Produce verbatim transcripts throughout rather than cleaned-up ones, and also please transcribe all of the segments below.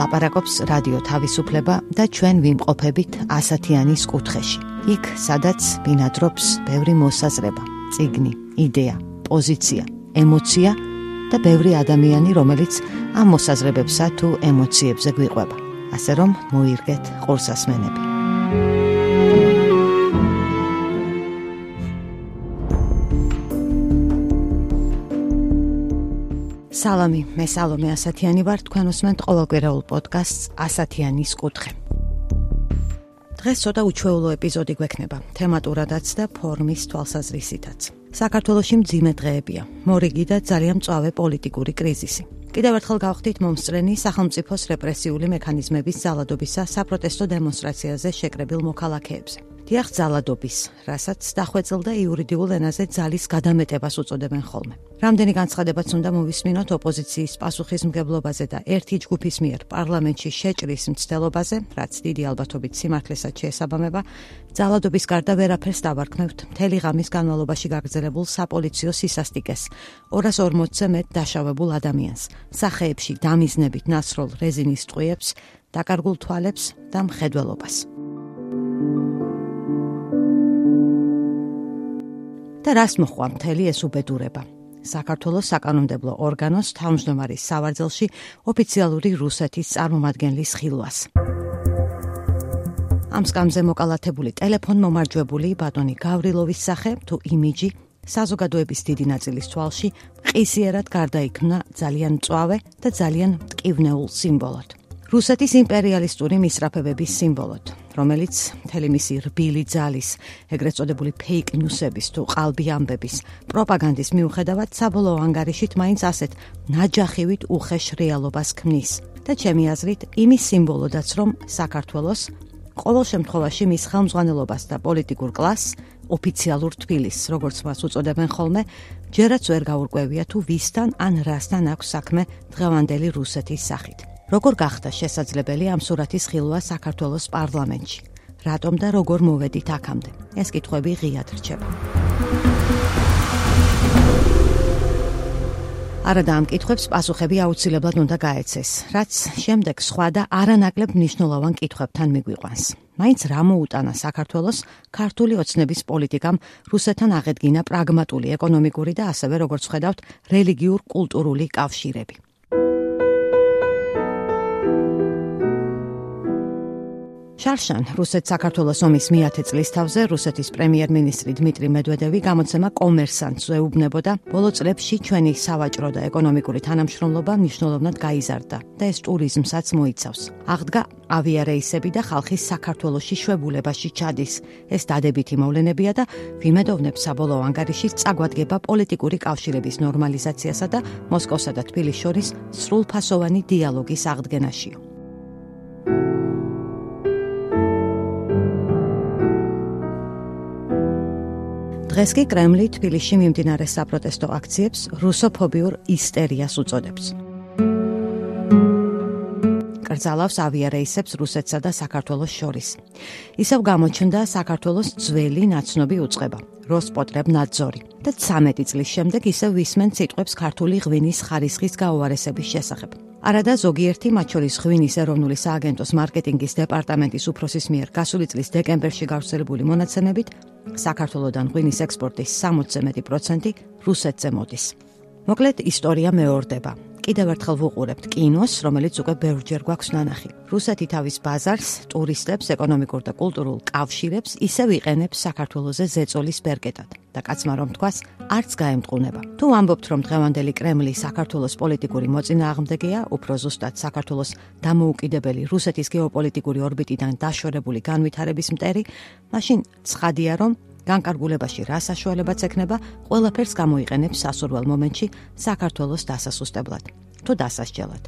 ლაპარაკობს რადიო თავისუფლება და ჩვენ ვიმყოფებით ასათიანის კუთხეში. იქ, სადაც ბინადრობს ბევრი მოსაზრება, წიგნი, იდეა, პოზიცია, ემოცია და ბევრი ადამიანი, რომელიც ამ მოსაზრებებსა თუ ემოციებზე გვიყვება. ასე რომ მოირგეთ ყურსასმენები. სალამი, მე სალომე ასათიანი ვარ, თქვენ უსმენთ ყოველკვირეულ პოდკასტს ასათიანის კუთხე. დღეს ცოტა უჩვეულო ეპიზოდი გვექნება, თემატურადაც და ფორმის თვალსაზრისითაც. საქართველოში მძიმე დღეებია, მორიგი და ძალიან მწვავე პოლიტიკური კრიზისი. კიდევ ერთხელ გავხდით მომსწრენი სახელმწიფოს რეპრესიული მექანიზმების ძალადობისა საპროტესტო დემონსტრაციაზე შეკრებილ მოქალაქეებზე. დიახ, ძალადობის, რასაც დახვეწილ და იურიდიულ ენაზე ძალის გადამეტებას უწოდებენ ხოლმე. რამდენი განცხადებაც უნდა მოვისმინოთ ოპოზიციის პასუხისმგებლობაზე და ერთი ჯგუფის მიერ პარლამენტში შეჭრის მცდელობაზე, რაც დიდი ალბათობით სიმართლესაც შეესაბამება, ძალადობის გარდა ვერაფერს დავარქმევთ მთელი ღამის განმავლობაში გაგრძელებულ საპოლიციო სისასტიკეს, ორას ორმოცზე მეტ დაშავებულ ადამიანს, სახეებში დამიზნებით ნასროლ რეზინის ტყვიებს, დაკარგულ თვალებს და მხედველობას. და რას მოხვა მთელი ეს უბედურება? საქართველოს საკანონმდებლო ორგანოს თავმჯდომარის სავარძელში ოფიციალური რუსეთის წარმომადგენლის ხილვას. ამ სკამზე მოკალათებული ტელეფონ-მომარჯვებული ბატონი გავრილოვის სახე თუ იმიჯი საზოგადოების დიდი ნაწილის თვალში ყისიერად გარდაიქმნა ძალიან მწვავე და ძალიან მტკივნეულ სიმბოლოდ. რუსეთის იმპერიალისტური მისწრაფებების სიმბოლოდ, რომელიც მთელი მისი რბილი ძალის, ეგრეთ წოდებული ფეიქ ნიუსების თუ ყალბი ამბების, პროპაგანდის მიუხედავად საბოლოო ანგარიშით მაინც ასეთ ნაჯახივით უხეშ რეალობას ქმნის. და ჩემი აზრით, იმის სიმბოლოდაც, რომ საქართველოს ყოველ შემთხვევაში მის ხელმძღვანელობას და პოლიტიკურ კლასს, ოფიციალურ თბილისს, როგორც მას უწოდებენ ხოლმე, ჯერაც ვერ გაურკვევია თუ ვისთან ან რასთან აქვს საქმე დღევანდელი რუსეთის სახით. როგორ გახდა შესაძლებელი ამ სურათის ხილვა საქართველოს პარლამენტში? რატომ და როგორ მოვედით აქამდე? ეს კითხვები ღიად რჩება. არადა ამ კითხვებს პასუხები აუცილებლად უნდა გაეცეს, რაც შემდეგ სხვა და არანაკლებ მნიშვნელოვან კითხვებთან მიგვიყვანს. მაინც რა მოუტანა საქართველოს ქართული ოცნების პოლიტიკამ რუსეთთან აღედგინა პრაგმატული, ეკონომიკური და ასევე, როგორც ვხედავთ, რელიგიურ-კულტურული კავშირები. შარშან, რუსეთ-საქართველოს ომის მეათე წლისთავზე რუსეთის პრემიერ-მინისტრი დმიტრი მედვედევი გამოცემა კომერსანტს ეუბნებოდა, ბოლო წლებში ჩვენი სავაჭრო და ეკონომიკური თანამშრომლობა მნიშვნელოვნად გაიზარდა და ეს ტურიზმსაც მოიცავს. აღდგა ავიარეისები და ხალხის საქართველოში შვებულებაში ჩადის. ეს დადებითი მოვლენებია და ვიმედოვნებ საბოლოო ანგარიში წაგვადგება პოლიტიკური კავშირების ნორმალიზაციასა და მოსკოვსა და თბილისს შორის სრულფასოვანი დიალოგის აღდგენაშიო. დღეს კი კრემლი თბილისში მიმდინარე საპროტესტო აქციებს რუსოფობიურ ისტერიას უწოდებს. კრძალავს ავიარეისებს რუსეთსა და საქართველოს შორის. ისევ გამოჩნდა საქართველოს ძველი ნაცნობი უწყება, როსპოტრებნადზორი და ცამეტი წლის შემდეგ ისევ ვისმენ სიტყვებს ქართული ღვინის ხარისხის გაუარესების შესახებ. არადა ზოგიერთი, მათ შორის ღვინის ეროვნული სააგენტოს მარკეტინგის დეპარტამენტის უფროსის მიერ გასული წლის დეკემბერში გავრცელებული მონაცემებით, საქართველოდან ღვინის ექსპორტის სამოცზე მეტი პროცენტი რუსეთზე მოდის. მოკლედ, ისტორია მეორდება. კიდევ ერთხელ ვუყურებთ კინოს, რომელიც უკვე ბევრჯერ გვაქვს ნანახი. რუსეთი თავის ბაზარს, ტურისტებს, ეკონომიკურ და კულტურულ კავშირებს ისევ იყენებს საქართველოზე ზეწოლის ბერკეტად და კაცმა რომ თქვას, არც გაემტყუნება. თუ ამბობთ, რომ დღევანდელი კრემლი საქართველოს პოლიტიკური მოწინააღმდეგეა, უფრო ზუსტად საქართველოს დამოუკიდებელი რუსეთის გეოპოლიტიკური ორბიტიდან დაშორებული განვითარების მტერი, მაშინ ცხადია, რომ განკარგულებაში რა საშუალებაც ექნება, ყველაფერს გამოიყენებს სასურველ მომენტში საქართველოს დასასუსტებლად, თუ დასასჯელად.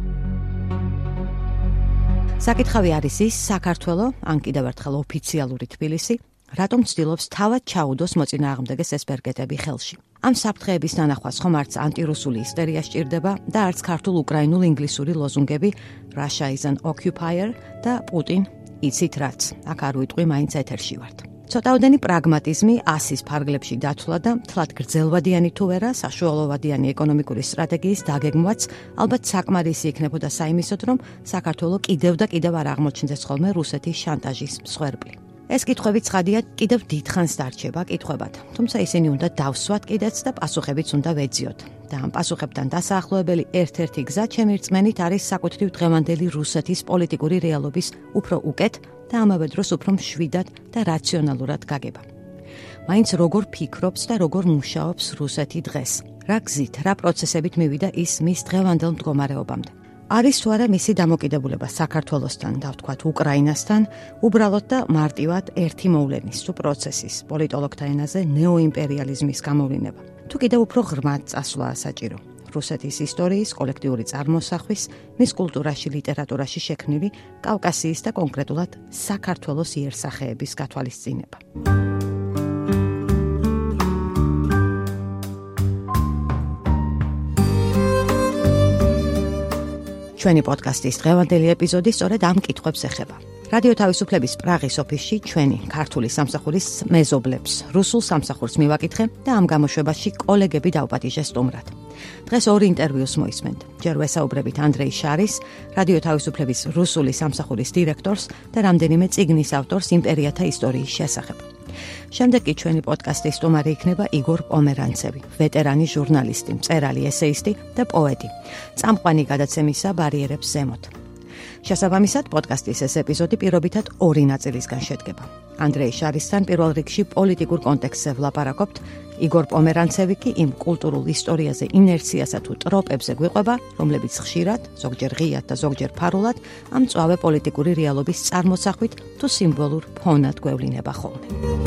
საკითხავი არის ის, საქართველო, ან კიდევ ერთხელ ოფიციალური თბილისი, რატომ ცდილობს თავად ჩაუდოს მოწინააღმდეგეს ეს ბერკეტები ხელში. ამ საფრთხეების ნანახვას ხომ არც ანტირუსული ისტერია სჭირდება და არც ქართულ-უკრაინულ ინგლისური ლოზუნგები Russia is an occupier და პუტინ იცით რაც, აქ არ ვიტყვი, მაინც ეთერში ვართ. ცოტაოდენი პრაგმატიზმი ასის ფარგლებში დათვლა და თლად გრძელვადიანი თუ ვერა საშუალოვადიანი ეკონომიკური სტრატეგიის დაგეგმვაც ალბათ საკმარისი იქნებოდა საიმისოდ, რომ საქართველოს კიდევ და კიდევ არ აღმოჩნდეს ხოლმე რუსეთის შანტაჟის მსხვერპლი. ეს კითხვები ცხადია კიდევ დიდხანს დარჩება კითხვებად, თუმცა ისინი უნდა დავსვათ კიდეც და პასუხებიც უნდა ვეძიოთ. და ამ პასუხებთან დასაახლოებელი ერთ-ერთი გზა ჩემი რწმენით არის საკუთრივ დღევანდელი რუსეთის პოლიტიკური რეალობის უფრო უკეთ და ამავე დროს უფრო მშვიდად და რაციონალურად გაგება. მაინც როგორ ფიქრობს და როგორ მუშაობს რუსეთი დღეს? რა გზით, რა პროცესებით მივიდა ის მის დღევანდელ მდგომარეობამდე? არის თუ არა მისი დამოკიდებულება საქართველოსთან და ვთქვათ უკრაინასთან, უბრალოდ და მარტივად ერთი მოვლენის თუ პროცესის, პოლიტოლოგთა ენაზე ნეოიმპერიალიზმის გამოვლინება. თუ კიდევ უფრო ღრმად წასვლაა საჭირო. რუსეთის ისტორიის, კოლექტიური წარმოსახვის, მის კულტურაში, ლიტერატურაში შექმნილი კავკასიის და კონკრეტულად საქართველოს იერსახეების გათვალისწინება. ჩვენი პოდკასტის დღევანდელი ეპიზოდი სწორედ ამ კითხვებს ეხება. რადიო თავისუფლების პრაღის ოფისში ჩვენი ქართული სამსახურის მეზობლებს რუსულ სამსახურს მივაკითხე და ამ გამოშვებაში კოლეგები დავპატიჟე სტუმრად. დღეს ორი ინტერვიუს მოისმენთ. ჯერ ვესაუბრებით ანდრეი შარის, რადიო თავისუფლების რუსული სამსახურის დირექტორს და რამდენიმე წიგნის ავტორს იმპერიათა ისტორიის შესახებ. შემდეგ კი ჩვენი პოდკასტის სტუმარი იქნება იგორ პომერანცევი, ვეტერანი ჟურნალისტი, მწერალი, ესეისტი და პოეტი. წამყვანი გადაცემისა ბარიერებს ზემოთ. შესაბამისად, პოდკასტის ეს ეპიზოდი პირობითად ორი ნაწილისგან შედგება. ანდრეი შარისთან პირველ რიგში პოლიტიკურ კონტექსტზე ვლაპარაკობთ, იგორ პომერანცევი კი იმ კულტურულ ისტორიაზე, ინერციასა თუ ტროპებზე გვიყვება, რომლებიც ხშირად, ზოგჯერ ღიად და ზოგჯერ ფარულად, ამ მწვავე პოლიტიკური რეალობის წარმოსახვით თუ სიმბოლურ ფონად გვევლინება ხოლმე.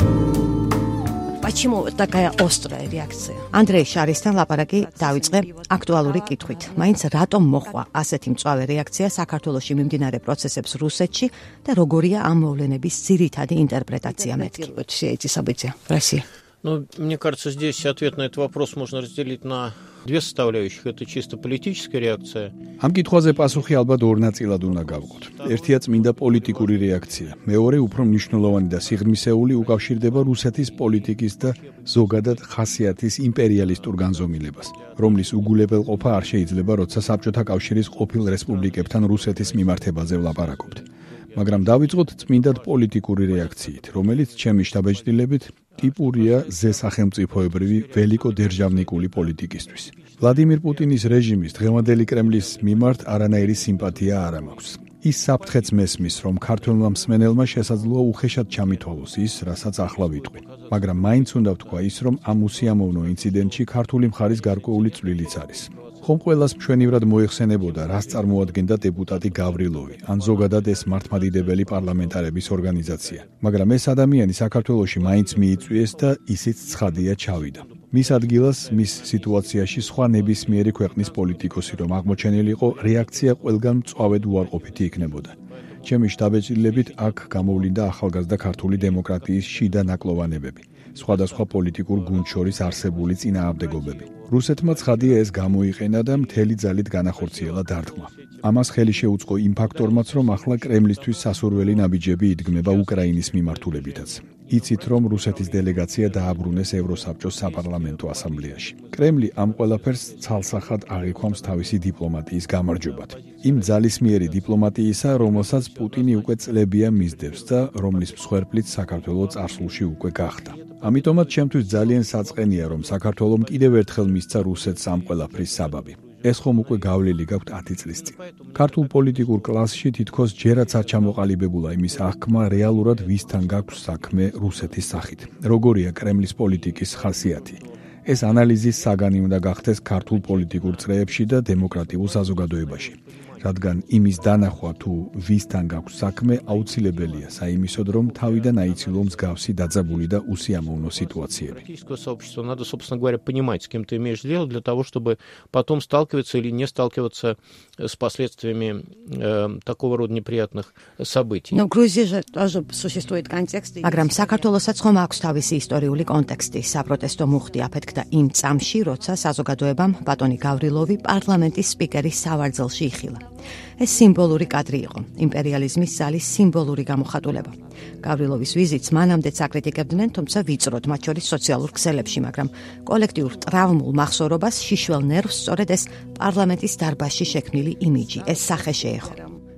Почему такая острая реакция? ანდრეი შარისთან ლაპარაკი დავიწყე აქტუალური კითხვით. მაინც რატომ მოხდა ასეთი მწვავე რეაქცია საქართველოში მიმდინარე პროცესებს რუსეთში და როგორია ამ მოვლენების ძირითადი ინტერპრეტაცია მეთქი? Все эти события в России. Ну, мне кажется, здесь ответ на этот вопрос можно разделить на две составляющих. Это чисто политическая реакция. Ამ კითხვაზე პასუხი ალბათ ორ ნაწილად უნდა გავყოთ. ერთია წმინდა პოლიტიკური რეაქცია. მეორე უფრო მნიშვნელოვანი და სიღრმისეული უკავშირდება რუსეთის პოლიტიკის და ზოგადად ხასიათის იმპერიალისტურ განზომილებას, რომლის უგულებელყოფა არ შეიძლება, როცა საბჭოთა კავშირის ყოფილ რესპუბლიკებთან რუსეთის მიმართებაზე ვლაპარაკობთ. მაგრამ დავიწყოთ წმინდად პოლიტიკური რეაქციით, რომელიც ჩემი შტაბეჭდილებით ტიპურია ზესახელმწიფოებრივი ველიკო-დერჟავნიკული პოლიტიკისთვის. ვლადიმირ პუტინის რეჟიმის დღევანდელი კრემლის მიმართ არანაირი სიმპათია არ მაქვს. ის საფრთხეც მესმის, რომ ქართველმა მსმენელმა შესაძლოა უხეშად ჩამითვალოს ის, რასაც ახლა ვიტყვი. მაგრამ მაინც უნდა ვთქვა ის, რომ ამ უსიამოვნო ინციდენტში ქართული მხარის გარკვეული წვლილიც არის. ხომ ყველას მშვენივრად მოიხსენებოდა, რას წარმოადგენდა დეპუტატი გავრილოვი, ან ზოგადად ეს მართლმადიდებელი პარლამენტარების ორგანიზაცია. მაგრამ ეს ადამიანი საქართველოში მაინც მიიწვიეს და ისიც ცხადია ჩავიდა. მის ადგილას, მის სიტუაციაში სხვა ნებისმიერი ქვეყნის პოლიტიკოსი რომ აღმოჩენილიყო, რეაქცია ყველგან მწვავედ უარყოფითი იქნებოდა. ჩემი შტაბეჭდილებით აქ გამოვლინდა ახალგაზრდა ქართული დემოკრატიის შიდა ნაკლოვანებები. სხვადასხვა პოლიტიკურ გუნდს შორის არსებული წინააღმდეგობები. რუსეთმა ცხადია ეს გამოიყენა და მთელი ძალით განახორციელა დარტყმა. ამას ხელი შეუწყო იმ ფაქტორმაც, რომ ახლა კრემლისთვის სასურველი ნაბიჯები იდგმება უკრაინის მიმართულებითაც. იცით, რომ რუსეთის დელეგაცია დააბრუნეს ევროსაბჭოს საპარლამენტო ასამბლეაში. კრემლი ამ ყველაფერს ცალსახად აღიქვამს თავისი დიპლომატიის გამარჯვებად. იმ ძალისმიერი დიპლომატიისა, რომელსაც პუტინი უკვე წლებია მისდევს და რომლის მსხვერპლიც საქართველოს წარსულში უკვე გახდა. ამიტომაც ჩემთვის ძალიან საწყენია, რომ საქართველომ კიდევ ერთხელ მისცა რუსეთს ამ ყველაფრის საბაბი. ეს ხომ უკვე გავლილი გაქვთ ათი წლის წინ. ქართულ პოლიტიკურ კლასში თითქოს ჯერაც არ ჩამოყალიბებულა იმის აღქმა რეალურად ვისთან გაქვს საქმე რუსეთის სახით. როგორია კრემლის პოლიტიკის ხასიათი. ეს ანალიზის საგანი უნდა გახდეს ქართულ პოლიტიკურ წრეებში და დემოკრატიულ საზოგადოებაში. რადგან იმის დანახვა თუ ვისთან გაქვს საქმე აუცილებელია საიმისოდ, რომ თავიდან აიცილო მსგავსი დაძაბული და უსიამოვნო სიტუაციები. Сообщество надо, собственно говоря, понимать, с кем ты имеешь дело, для того, чтобы потом сталкиваться или не сталкиваться с последствиями э, такого рода неприятных событий. Но Грузия же тоже существует контекст. მაგრამ საქართველოსაც ხომ აქვს თავისი ისტორიული კონტექსტი. საპროტესტო მუხტი აფეთქდა იმ წამში, როცა საზოგადოებამ ბატონი გავრილოვი პარლამენტის სპიკერის სავარძელში იხილა. ეს სიმბოლური კადრი იყო, იმპერიალიზმის ძალის სიმბოლური გამოხატულება. გავრილოვის ვიზიტს მანამდეც აკრიტიკებდნენ, თუმცა ვიწროდ, მათ შორის სოციალურ ქსელებში, მაგრამ კოლექტიურ ტრავმულ მახსოვრობას შიშველ ნერვს სწორედ ეს პარლამენტის დარბაზში შექმნილი იმიჯი, ეს სახე შეეხო.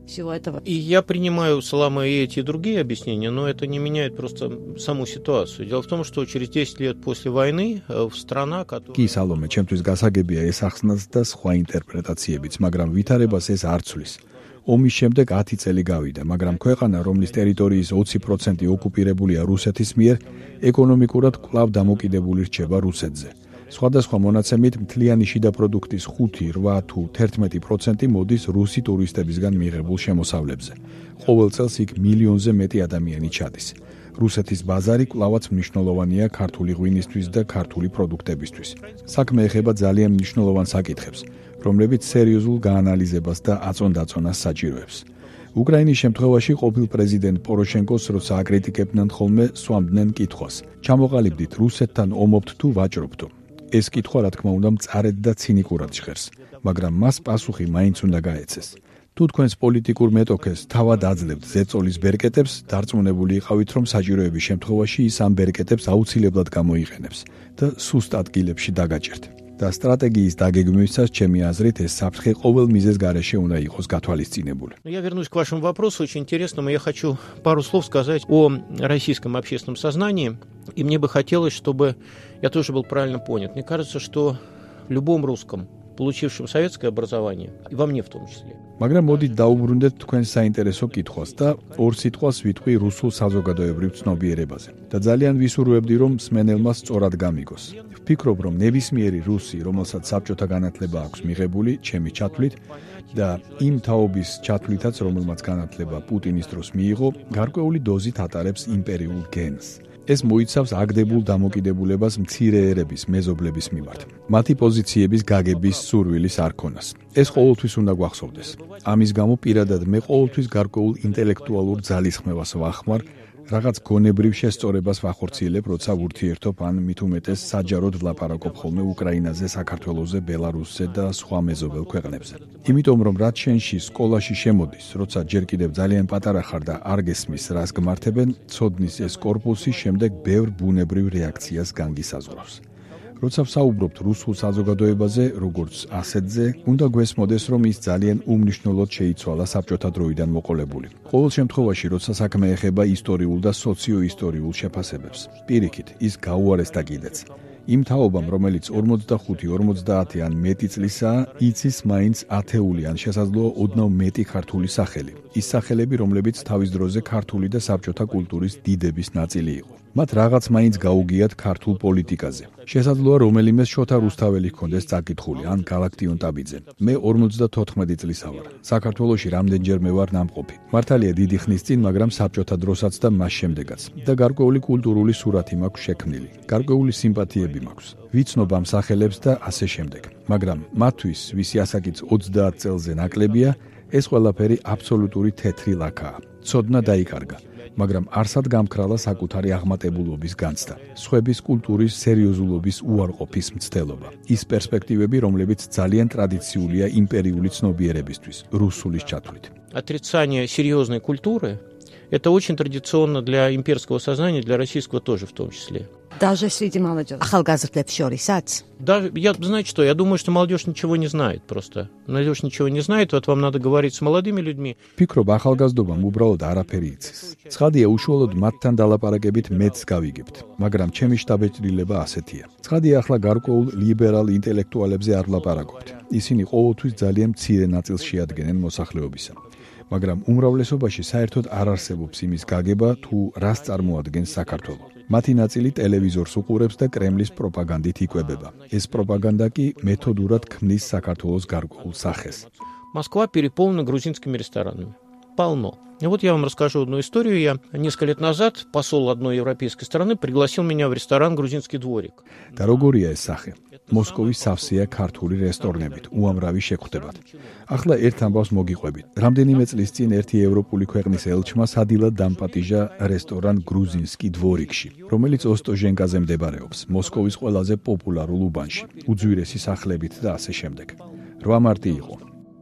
И я принимаю, Салама, и эти и другие объяснения, но это не меняет просто саму ситуацию. Дело в том, что через десять лет после войны в страна, которая... Კი, Სალომე, ჩემთვის გასაგებია ეს ახსნაც და სხვა ინტერპრეტაციებიც, მაგრამ ვითარებას ეს არ ცვლის. ომის შემდეგ ათი წელი გავიდა, მაგრამ ქვეყანა, რომლის ტერიტორიის ოცი პროცენტი ოკუპირებულია რუსეთის მიერ, ეკონომიკურად კვლავ დამოკიდებული რჩება რუსეთზე. სხვადასხვა მონაცემით მთლიანი შიდა პროდუქტის ხუთი, რვა თუ თერთმეტი პროცენტი მოდის რუსი ტურისტებისგან მიღებულ შემოსავლებზე. ყოველ წელს იქ მილიონზე მეტი ადამიანი ჩადის. რუსეთის ბაზარი კვლავაც მნიშვნელოვანია ქართული ღვინისთვის და ქართული პროდუქტებისთვის. საქმე ეხება ძალიან მნიშვნელოვან საკითხებს, რომლებიც სერიოზულ გაანალიზებას და აწონ-დაწონას საჭიროებს. უკრაინის შემთხვევაში ყოფილ პრეზიდენტ პოროშენკოს როცა აკრიტიკებდნენ ხოლმე სვამდნენ კითხვას. ჩამოყალიბდით რუსეთთან ომობთ თუ ვაჭრობთო? ეს კითხვა, რა თქმა უნდა, მწარედ და ცინიკურად ჟღერს, მაგრამ მას პასუხი მაინც უნდა გაეცეს. თუ თქვენს პოლიტიკურ მეტოქეს თავად აძლევთ ზეწოლის ბერკეტებს, დარწმუნებული იყავით, რომ საჭიროების შემთხვევაში ის ამ ბერკეტებს აუცილებლად გამოიყენებს და სუსტ ადგილებში დაგაჭერთ. და სტრატეგიის დაგეგმვისას, ჩემი აზრით, ეს საფრთხე ყოველ მიზეზ გარეშე უნდა იყოს გათვალისწინებული. Я вернусь к вашему вопросу, очень интересному. Я хочу пару слов сказать о российском общественном сознании, и мне бы хотелось, чтобы я тоже был правильно понят. Мне кажется, что любом русском, получившем советское образование, и во мне в том числе. მაგრამ მოდით დაუბრუნდეთ თქვენ საინტერესო კითხვას და ორ სიტყვას ვიტყვი რუსულ საზოგადოებრივ ცნობიერებაზე. და ძალიან ვისურვებდი, რომ მსმენელმა სწორად გამიგოს. ვფიქრობ, რომ ნებისმიერი რუსი, რომელსაც საბჭოთა განათლება აქვს მიღებული, ჩემი ჩათვლით და იმ თაობის ჩათვლითაც, რომელმაც განათლება პუტინის დროს მიიღო, გარკვეული დოზით ატარებს იმპერიულ გენს. ეს მოიცავს აგდებულ დამოკიდებულებას მცირე ერების მეზობლების მიმართ. მათი პოზიციების გაგების სურვილის არქონას. ეს ყოველთვის უნდა გვახსოვდეს. ამის გამო პირადად მე ყოველთვის გარკვეულ ინტელექტუალურ ძალისხმევას ვახმარ, რაღაც გონებრივ შესწორებას ვახორციელებ, როცა ვურთიერთობ ან მით უმეტეს საჯაროდ ვლაპარაკობ ხოლმე უკრაინაზე, საქართველოზე, ბელარუსზე და სხვა მეზობელ ქვეყნებზე. იმიტომ რომ რაც შენში სკოლაში შემოდის, როცა ჯერ კიდევ ძალიან პატარა ხარ და არ გესმის, რას გმართებენ, ცოდნის ეს კორპუსი შემდეგ ბევრ ბუნებრივ რეაქციას განგისაზღვრავს. როცა ვსაუბრობთ რუსულ საზოგადოებაზე, როგორც ასეთზე, უნდა გვესმოდეს, რომ ის ძალიან უმნიშვნელოდ შეიცვალა საბჭოთა დროიდან მოყოლებული. ყოველ შემთხვევაში, როცა საქმე ეხება ისტორიულ და სოციო-ისტორიულ შეფასებებს, პირიქით, ის გაუარესდა კიდეც. იმ თაობამ, რომელიც ორმოცდახუთი ორმოცდაათი ან მეტი წლისაა, იცის მაინც ათეული ან შესაძლოა ოდნავ მეტი ქართული სახელი. ის სახელები, რომლებიც თავის დროზე ქართული და საბჭოთა კულტურის დიდების ნაწილი იყო. მათ რაღაც მაინც გაუგიათ ქართულ პოლიტიკაზე. შესაძლოა რომელიმეს შოთა რუსთაველი ჰქონდეს წაკითხული ან გალაქტიონ ტაბიძე. მე ორმოცდათოთხმეტი წლისა ვარ. საქართველოში რამდენჯერმე ვარ ნამყოფი. მართალია დიდი ხნის წინ, მაგრამ საბჭოთა დროსაც და მას შემდეგაც. და გარკვეული კულტურული სურათი მაქვს შექმნილი. გარკვეული სიმპათიები მაქვს. ვიცნობ ამ სახელებს და ასე შემდეგ. მაგრამ მათთვის, ვისი ასაკიც ოცდაათ წელზე ნაკლებია, ეს ყველაფერი აბსოლუტური თეთრი ლაქაა. ცოდნა დაიკარგა. მაგრამ არსად გამქრალა საკუთარი აღმატებულობის განცდა, სხვების კულტურის სერიოზულობის უარყოფის მცდელობა. ის პერსპექტივები, რომლებიც ძალიან ტრადიციულია იმპერიული ცნობიერებისთვის, რუსულის ჩათვლით. Отрицание серьезной культуры – это очень традиционно для имперского сознания, для российского тоже в том числе. Даже среди молодежи. Ახალგაზრდებს შორისაც? Да, я, знаете что, я думаю, что молодежь ничего не знает просто. Молодежь ничего не знает, вот вам надо говорить с молодыми людьми. Ფიქრობ, ახალგაზრდობამ უბრალოდ არაფერი იცის. ცხადია, უშუალოდ მათთან დალაპარაკებით მეც გავიგებთ, მაგრამ ჩემი შტაბეჭდილება ასეთია. ცხადია, ახლა გარკვეულ ლიბერალ ინტელექტუალებზე არ ვლაპარაკობთ. ისინი ყოველთვის ძალიან მცირე ნაწილს შეადგენენ მოსახლეობისა. მაგრამ უმრავლესობაში საერთოდ არ არსებობს იმის გაგება, თუ რას წარმოადგენს საქართველო. მათი ნაწილი ტელევიზორს უყურებს და კრემლის პროპაგანდით იკვებება. ეს პროპაგანდა კი მეთოდურად ქმნის საქართველოს გარკვეულ სახეს. Москва переполнена грузинскими ресторанами. Полно. И вот я вам расскажу одну историю. Я несколько лет назад посол одной европейской страны пригласил меня в ресторан «Грузинский дворик». და როგორია ეს სახე? მოსკოვის სავსეა ქართული რესტორნებით, უამრავი შეხვდებათ. ახლა ერთ ამბავს მოგიყვებით. რამდენიმე წლის წინ ერთი ევროპული ქვეყნის ელჩმა სადილად დამპატიჟა რესტორან გრუზინსკი დვორიკში, რომელიც ოსტოჟენკაზე მდებარეობს, მოსკოვის ყველაზე პოპულარულ უბანში, უძვირესი სახლებით და ასე შემდეგ. რვა მარტი იყო.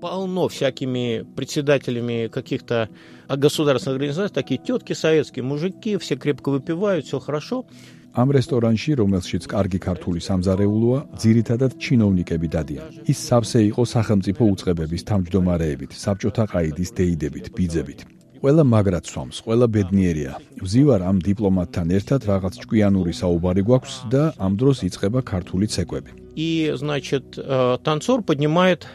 полно всякими председателями каких-то государственных организаций, такие тетки советские, мужики, все крепко выпивают, все хорошо. Am რესტორანში, რომელშიც კარგი ქართული სამზარეულოა, ძირითადად ჩინოვნიკები დადიან. ის სავსე იყო სახელმწიფო უწყებების თავმჯდომარეებით, საბჭოთა ყაიდის დეიდებით, ბიძებით. ყველა მაგრად სვამს, ყველა ბედნიერია. ვზივარ ამ დიპლომატთან ერთად რაღაც ჭკვიანური საუბარი გვაქვს და ამ დროს იწყება ქართული ცეკვები. И, значит, танцор поднимает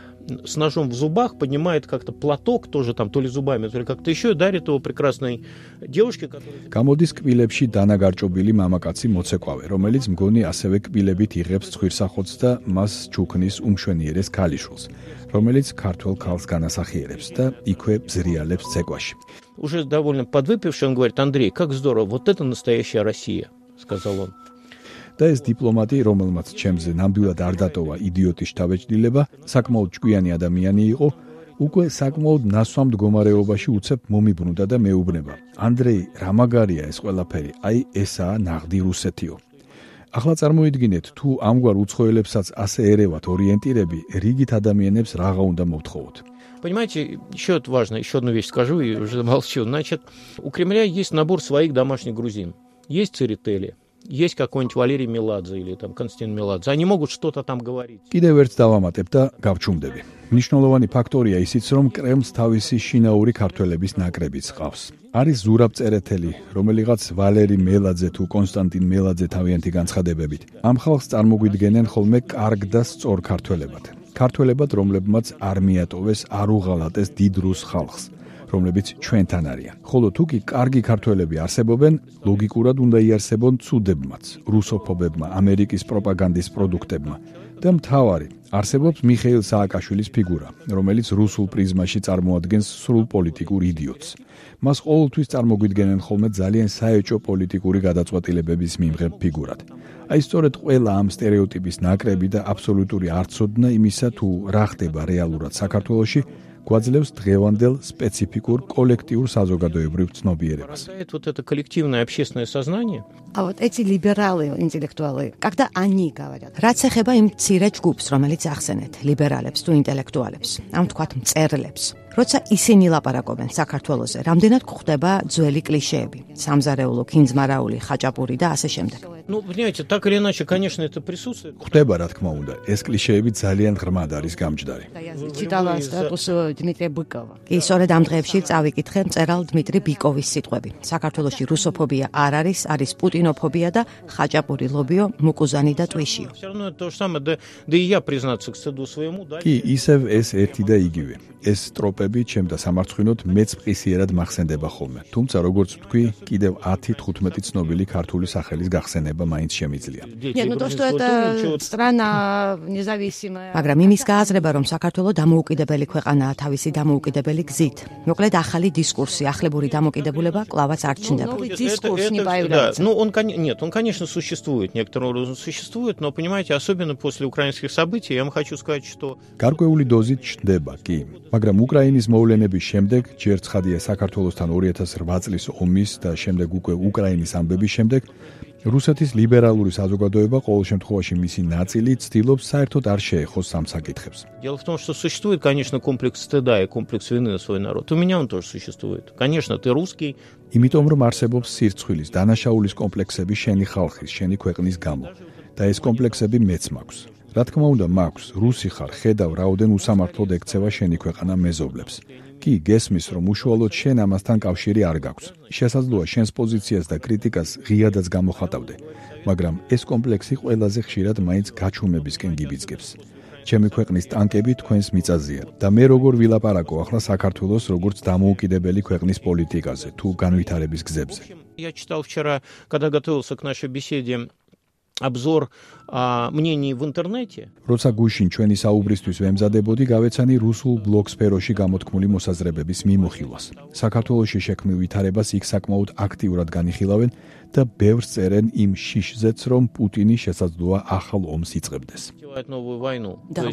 с ножом в зубах, поднимает как-то платок, тоже там то ли зубами, то ли как-то еще, и дарит его прекрасной девушке, которая... გამოდის კბილებში დანაგარჭობილი მამაკაცი მოცეკვავე, რომელიც მგონი ასევე კბილებით იღებს ცხვირსახოც და მას ჩუქნის უმშვენიერეს ქალიშვილს, რომელიც ქართველ ქალს განასახიერებს და იქვე ბზრიალებს ცეკვაში. Уже довольно подвыпивший, он говорит: Андрей, как здорово, вот это настоящая Россия, сказал он. და ეს დიპლომატი, რომელმაც ჩემზე ნამდვილად არ დატოვა იდიოტის შთაბეჭდილება, საკმაოდ ჭკვიანი ადამიანი იყო, უკვე საკმაოდ ნასვამ მდგომარეობაში უცებ მომიბრუნდა და მეუბნება: ანდრეი, რა მაგარია ეს ყველაფერი, აი ესაა ნაღდი რუსეთიო. ახლა წარმოიდგინეთ, თუ ამგვარ უცხოელებსაც ასე ერევათ ორიენტირები, რიგით ადამიანებს რაღა უნდა მოვთხოვოთ. Понимаете, еще это важно, еще одну вещь скажу и уже молчу. Значит, у Кремля есть набор своих домашних грузин. Есть Церетели, есть какой-нибудь Валерий Меладзе или там Константин Меладзе. Они могут что-то там говорить. კიდევ ერთ დავამატებ და გავჩუმდები. მნიშვნელოვანი ფაქტორია ისიც, რომ კრემლს თავისი შინაური ქართველების ნაკრებიც ყავს. არის ზურაბ წერეთელი, რომელიღაც ვალერი მელაძე თუ კონსტანტინ მელაძე თავიანთი განცხადებებით. ამ ხალხს წარმოგვიდგენენ ხოლმე კარგ და სწორ ქართველებად. ქართველებად, რომლებმაც არ მიატოვეს, არ უღალატეს დიდ რუს ხალხს, რომლებიც ჩვენთან არიან. ხოლო თუ კი კარგი ქართველები არსებობენ, ლოგიკურად უნდა იარსებონ ცუდებმაც, რუსოფობებმა, ამერიკის პროპაგანდის პროდუქტებმა. და მთავარი, არსებობს მიხეილ სააკაშვილის ფიგურა, რომელიც რუსულ პრიზმაში წარმოადგენს სრულ პოლიტიკურ იდიოტს. მას ყოველთვის წარმოგვიდგენენ ხოლმე ძალიან საეჭო პოლიტიკური გადაწყვეტილებების მიმღებ ფიგურად. აი სწორედ ყველა ამ სტერეოტიპის ნაკრები და აბსოლუტური არცოდნა იმისა, თუ რა ხდება რეალურად საქართველოში, გვაძლევს დღევანდელ спецификур коллективურ საზოგადოებრივ ცნობიერებას. Вот это коллективное общественное сознание. А вот эти либералы интеллектуалы, когда они говорят, რაც ეხება იმ მცირე ჯგუფს, რომელიც ახსენეთ, ლიბერალებს თუ ინტელექტუალებს, ამ თქვათ მწერლებს, როცა ისინი ლაპარაკობენ საქართველოზე, რამდენად გვხვდება ძველი კლიშეები, სამზარეულო, კინძმარაული, ხაჭაპური და ასე შემდეგ. Ну, понимаете, так или иначе, конечно, это присутствует. ხდება, რა თქმა უნდა, ეს კლიშეები ძალიან ღრმად არის გამჯდარი. Читала статус Дмитрия Быкова. კი, სწორედ ამ დღეებში წავიკითხე მწერალ დმიტრი ბიკოვის სიტყვები. საქართველოში რუსოფობია არ არის, არის პუტინოფობია და ხაჭაპური ლობიო, მუკუზანი და ტვიშიო. Всё равно это то же самое, да, да и я, признаться к стыду своему, да. კი, ისევ ეს ერთი და იგივე. ეს სტროპები ჩემ და სამარცხვინოთ მეც მყისიერად მახსენდება ხოლმე. თუმცა როგორც ვთქვი, კიდევ ათი თხუთმეტი ცნობილი ქართული სახელის გახსენება მაინც შემიძლია. Нет, ну то, что это страна независимая. მაგრამ იმის გააზრება, რომ საქართველო დამოუკიდებელი ქვეყანაა თავისი დამოუკიდებელი გზით. მოკლედ ახალი დისკურსი, ახლებური დამოკიდებულება კლავაც არ ჩნდება. Дискурс не появляется. Ну, он, нет, он, конечно, существует, некоторым образом существует, но, понимаете, особенно после украинских событий, я вам хочу сказать, что... გარკვეული დოზით ჩნდება, კი. მაგრამ უკრაინის მოვლენების შემდეგ, ჯერ ცხადია საქართველოსთან ორი ათას ოთხ წლის ომის და შემდეგ უკვე უკრაინის ამბების შემდეგ, რუსეთის ლიბერალური საზოგადოება ყოველ შემთხვევაში მისი ნაწილი ცდილობს საერთოდ არ შეეხოს ამ საკითხებს. Дело в том, что существует, конечно, комплекс стыда и комплекс вины на свой народ. У меня он тоже существует. Конечно, ты русский. იმიტომ რომ არსებობს სირცხვილის, დანაშაულის კომპლექსები შენი ხალხის, შენი ქვეყნის გამო და ეს კომპლექსები მეც მაქვს. რა თქმა უნდა, მაქვს, რუსი ხარ, ხედავ რაოდენ უსამართლოდ ექცევა შენი ქვეყანა მეზობლებს. კი, გესმის, რომ უშუალოდ შენ ამასთან კავშირი არ გაქვს. შესაძლოა შენს პოზიციას და კრიტიკას ღიადაც გამოხატავდე, მაგრამ ეს კომპლექსი ყველაზე ხშირად მაინც გაჩუმებისკენ გიბიძგებს. ჩემი ქვეყნის ტანკები თქვენს მიწაზეა და მე როგორ ვილაპარაკო ახლა საქართველოს როგორც დამოუკიდებელი ქვეყნის პოლიტიკაზე თუ განვითარების გზებზე. Я читал вчера, когда готовился к нашей беседе, обзор а, мнений в интернете. როცა გუშინ ჩვენი საუბრისთვის ვემზადებოდი, გავეცანი რუსულ ბლოგ სფეროში გამოთქმული მოსაზრებების მიმოხილვას. საქართველოში შექმნილ ვითარებას იქ საკმაოდ აქტიურად განიხილავენ და ბევრს წერენ იმ შიშზეც, რომ პუტინი შესაძლოა ახალ ომს იწყებდეს. Новую войну.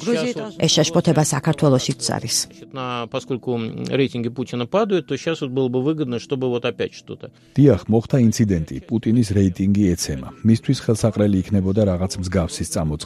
ეს შეშფოთება საქართველოშიც არის. Поскольку рейтинги Путина падают, то сейчас вот было бы выгодно, чтобы вот опять что-то. დიახ, მოხდა ინციდენტი, პუტინის რეიტინგი ეცემა. მისთვის ხელსაყრელი იქნებოდა რაღაც მსგავსის წამოწყება.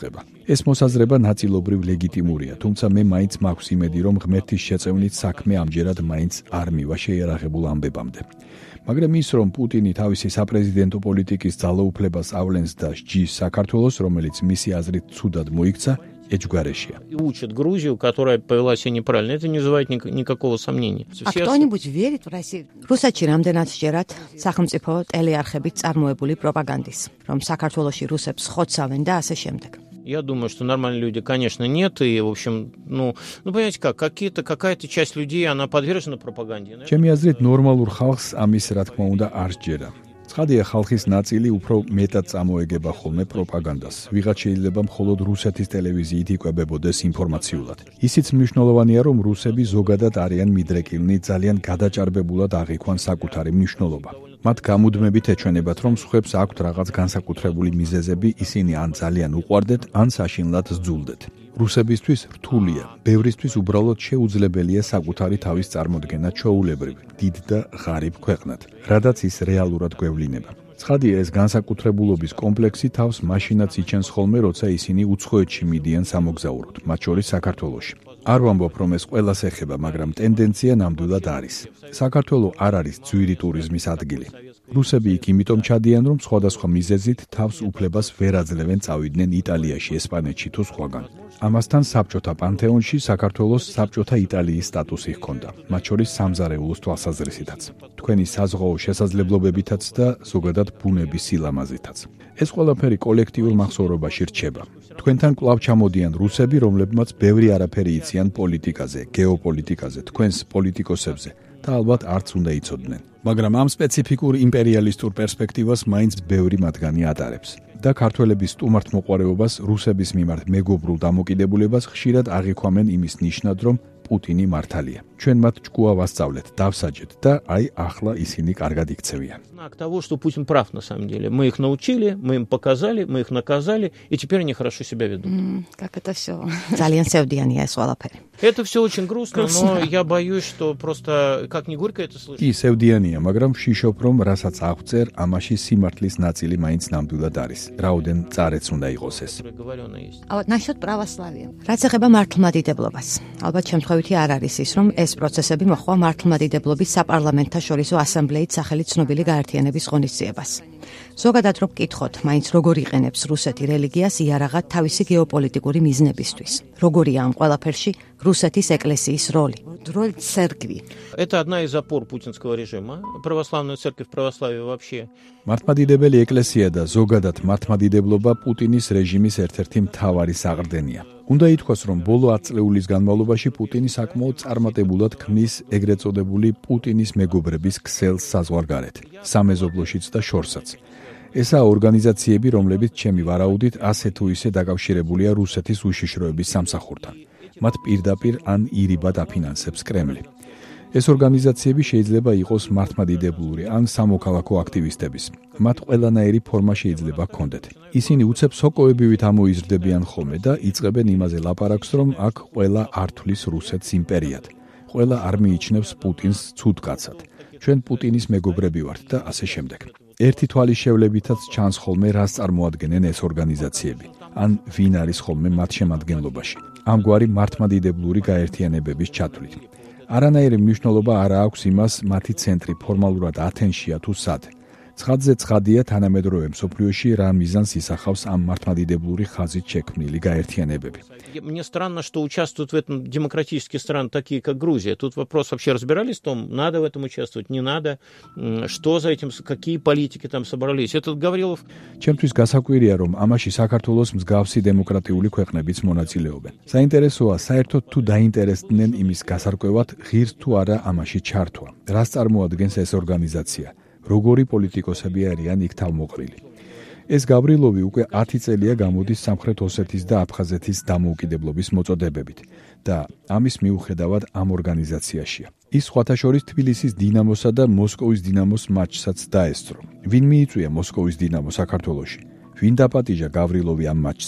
ეს მოსაზრება ნაწილობრივ ლეგიტიმურია, თუმცა მე მაინც მაქვს იმედი, რომ ღმერთის შეწევნით საქმე ამჯერად მაინც არ მივა შეიარაღებულ ამბებამდე. მაგრამ ის, რომ პუტინი თავისი საპრეზიდენტო პოლიტიკის ძალაუფლებას ავლენს და სჯის საქართველოს, რომელიც მისი აზრით ცუდად მოიქცა, ეჯგარეშია. Учат Грузию, которая повела себя неправильно. Это не вызывает никакого сомнения. А кто-нибудь верит в Россию? რუსეთში რამდენად ჯერათ სახელმწიფო ტელეარხებით წარმოებული პროპაგანდის, რომ საქართველოში რუსებს ხოცავენ და ასე შემდეგ. Я думаю, что нормальные люди, конечно, нет. И, в общем, ну, ну понимаете как, какие-то, какая-то часть людей, она подвержена пропаганде. ჩემი აზრით, ნორმალურ ხალხს ამის, რა თქმა უნდა, არ სჯერა. ცხადია, ხალხის ნაწილი უფრო მეტად წამოეგება ხოლმე პროპაგანდას. ვიღაც შეიძლება მხოლოდ რუსეთის ტელევიზიით იკვებებოდეს ინფორმაციულად. ისიც მნიშვნელოვანია, რომ რუსები ზოგადად არიან მიდრეკილნი, ძალიან გადაჭარბებულად აღიქვან საკუთარი მნიშვნელობა. მათ გამუდმებით ეჩვენებათ, რომ სხვებს აქვთ რაღაც განსაკუთრებული მიზეზები, ისინი ან ძალიან უყვარდეთ, ან საშინლად სძულდეთ. რუსებისთვის რთულია, ბევრისთვის უბრალოდ შეუძლებელია საკუთარი თავის წარმოდგენა ჩვეულებრივ, დიდ და ღარიბ ქვეყნად, რადგან ის რეალურად გვევლინება. ცხადია, ეს განსაკუთრებულობის კომპლექსი თავს მაშინაც იჩენს ხოლმე, როცა ისინი უცხოეთში მიდიან სამოგზაუროდ, მათ შორის საქართველოში. არ ვამბობ, რომ ეს ყველას ეხება, მაგრამ ტენდენცია ნამდვილად არის. საქართველო არ არის ძვირი ტურიზმის ადგილი. რუსები იქ იმიტომ ჩადიან, რომ სხვადასხვა მიზეზით თავს უფლებას ვერ აძლევენ წავიდნენ იტალიაში, ესპანეთში თუ სხვაგან. ამასთან საბჭოთა პანთეონში საქართველოს საბჭოთა იტალიის სტატუსი ჰქონდა, მათ შორის სამზარეულოს თვალსაზრისითაც, თქვენი საზღვაო შესაძლებლობებითაც და ზოგადად ბუნების სილამაზითაც. ეს ყველაფერი კოლექტიურ მახსოვრობაში რჩება. თქვენთან კვლავ ჩამოდიან რუსები, რომლებმაც ბევრი არაფერი იციან პოლიტიკაზე, გეოპოლიტიკაზე, თქვენს პოლიტიკოსებზე და ალბათ არც უნდა იცოდნენ. მაგრამ ამ სპეციფიკურ იმპერიალისტურ პერსპექტივას მაინც ბევრი მათგანი ატარებს. და ქართველების სტუმართ მოყვარეობას, რუსების მიმართ მეგობრულ დამოკიდებულებას ხშირად აღიქვამენ იმის ნიშნად, რომ პუტინი მართალია. ჩვენ მათ ჭკუა ვასწავლეთ, დავსაჯეთ და აი ახლა ისინი კარგად იქცევიან. Знак того, что Путин прав на самом деле. Мы их научили, мы им показали, мы их наказали, и теперь они хорошо себя ведут. Mm, как это все? ძალიან სევდიანია ეს ყველაფერი. Это все очень грустно, но я боюсь, что просто как ни горько это слышать. კი, სევდიანია, მაგრამ ვშიშობ, რომ რასაც აღწერ, ამაში სიმართლის ნაწილი მაინც ნამდვილად არის. რაოდენ წარეც უნდა იყოს ეს. ალბათ ნაშოთ православие. რაც ეხება მართლმადიდებლობას. ალბათ შემთხვევითი არ არის ის, რომ ეს პროცესები მოხდა მართლმადიდებლობის საპარლამენტთაშორისო ასამბლეით სახელი ცნობილი გაერთიანების ღონისძიებას. ზოგადად რომ გკითხოთ, მაინც როგორ იყენებს რუსეთი რელიგიას იარაღად თავისი გეოპოლიტიკური მიზნებისთვის. როგორია ამ ყველაფერში რუსეთის ეკლესიის როლი? Роль церкви. Это одна из опор путинского режима. Православная церковь, православие вообще. მართლმადიდებელი ეკლესია და ზოგადად მართლმადიდებლობა პუტინის რეჟიმის ერთ-ერთი მთავარი საყრდენია. უნდა ითქვას, რომ ბოლო ათ წლეულის განმავლობაში პუტინი საკმაოდ წარმატებულად ქმნის ეგრეთ წოდებული პუტინის მეგობრების ქსელს საზღვარგარეთ, სამეზობლოშიც და შორსაც. ესაა ორგანიზაციები, რომლებიც ჩემი ვარაუდით ასე თუ ისე დაკავშირებულია რუსეთის უშიშროების სამსახურთან. მათ პირდაპირ ან ირიბად აფინანსებს კრემლი. ეს ორგანიზაციები შეიძლება იყოს მართლმადიდებლური ან სამოქალაქო აქტივისტების. მათ ყველანაირი ფორმა შეიძლება ჰქონდეთ. ისინი უცებ სოკოებივით ამოიზრდებიან ხოლმე და იწყებენ იმაზე ლაპარაკს, რომ აქ ყველა ართვლის რუსეთს იმპერიად. ყველა არ მიიჩნევს პუტინს ცუდ კაცად. ჩვენ პუტინის მეგობრები ვართ და ასე შემდეგ. ერთი თვალის შევლებითაც ჩანს ხოლმე, რას წარმოადგენენ ეს ორგანიზაციები, ან ვინ არის ხოლმე მათ შემადგენლობაში. ამგვარი მართლმადიდებლური გაერთიანებების ჩათვლით. არანაირი მნიშვნელობა არ აქვს იმას, მათი ცენტრი ფორმალურად ათენშია თუ სად. ცხადზე ცხადია თანამედროვე მსოფლიოში რა მიზანს ისახავს ამ მართლმადიდებლური ხაზით შექმნილი გაერთიანებები. Мне странно, что участвуют в этом демократические страны, такие как Грузия. Тут вопрос вообще разбирались в том, надо в этом участвовать, не надо, что за этим, какие политики там собрались. Этот Гаврилов... ჩემთვის გასაკვირია, რომ ამაში საქართველოს მსგავსი დემოკრატიული ქვეყნებიც მონაწილეობენ. საინტერესოა, საერთოდ თუ დაინტერესდნენ იმის გასარკვევად, ღირს თუ არა ამაში ჩართვა. რას წარმოადგენს ეს ორგანიზაცია? როგორი პოლიტიკოსები არიან იქ თავმოყრილი. ეს გავრილოვი უკვე ათი წელია გამოდის სამხრეთ ოსეთის და აფხაზეთის დამოუკიდებლობის მოწოდებებით და ამის მიუხედავად ამ ორგანიზაციაშია. ის სხვათა შორის თბილისის დინამოსა და მოსკოვის დინამოს მატჩსაც დაესწრო. ვინ მიიწვია მოსკოვის დინამო საქართველოში? ვინ დაპატიჟა გავრილოვი ამ მატჩზე?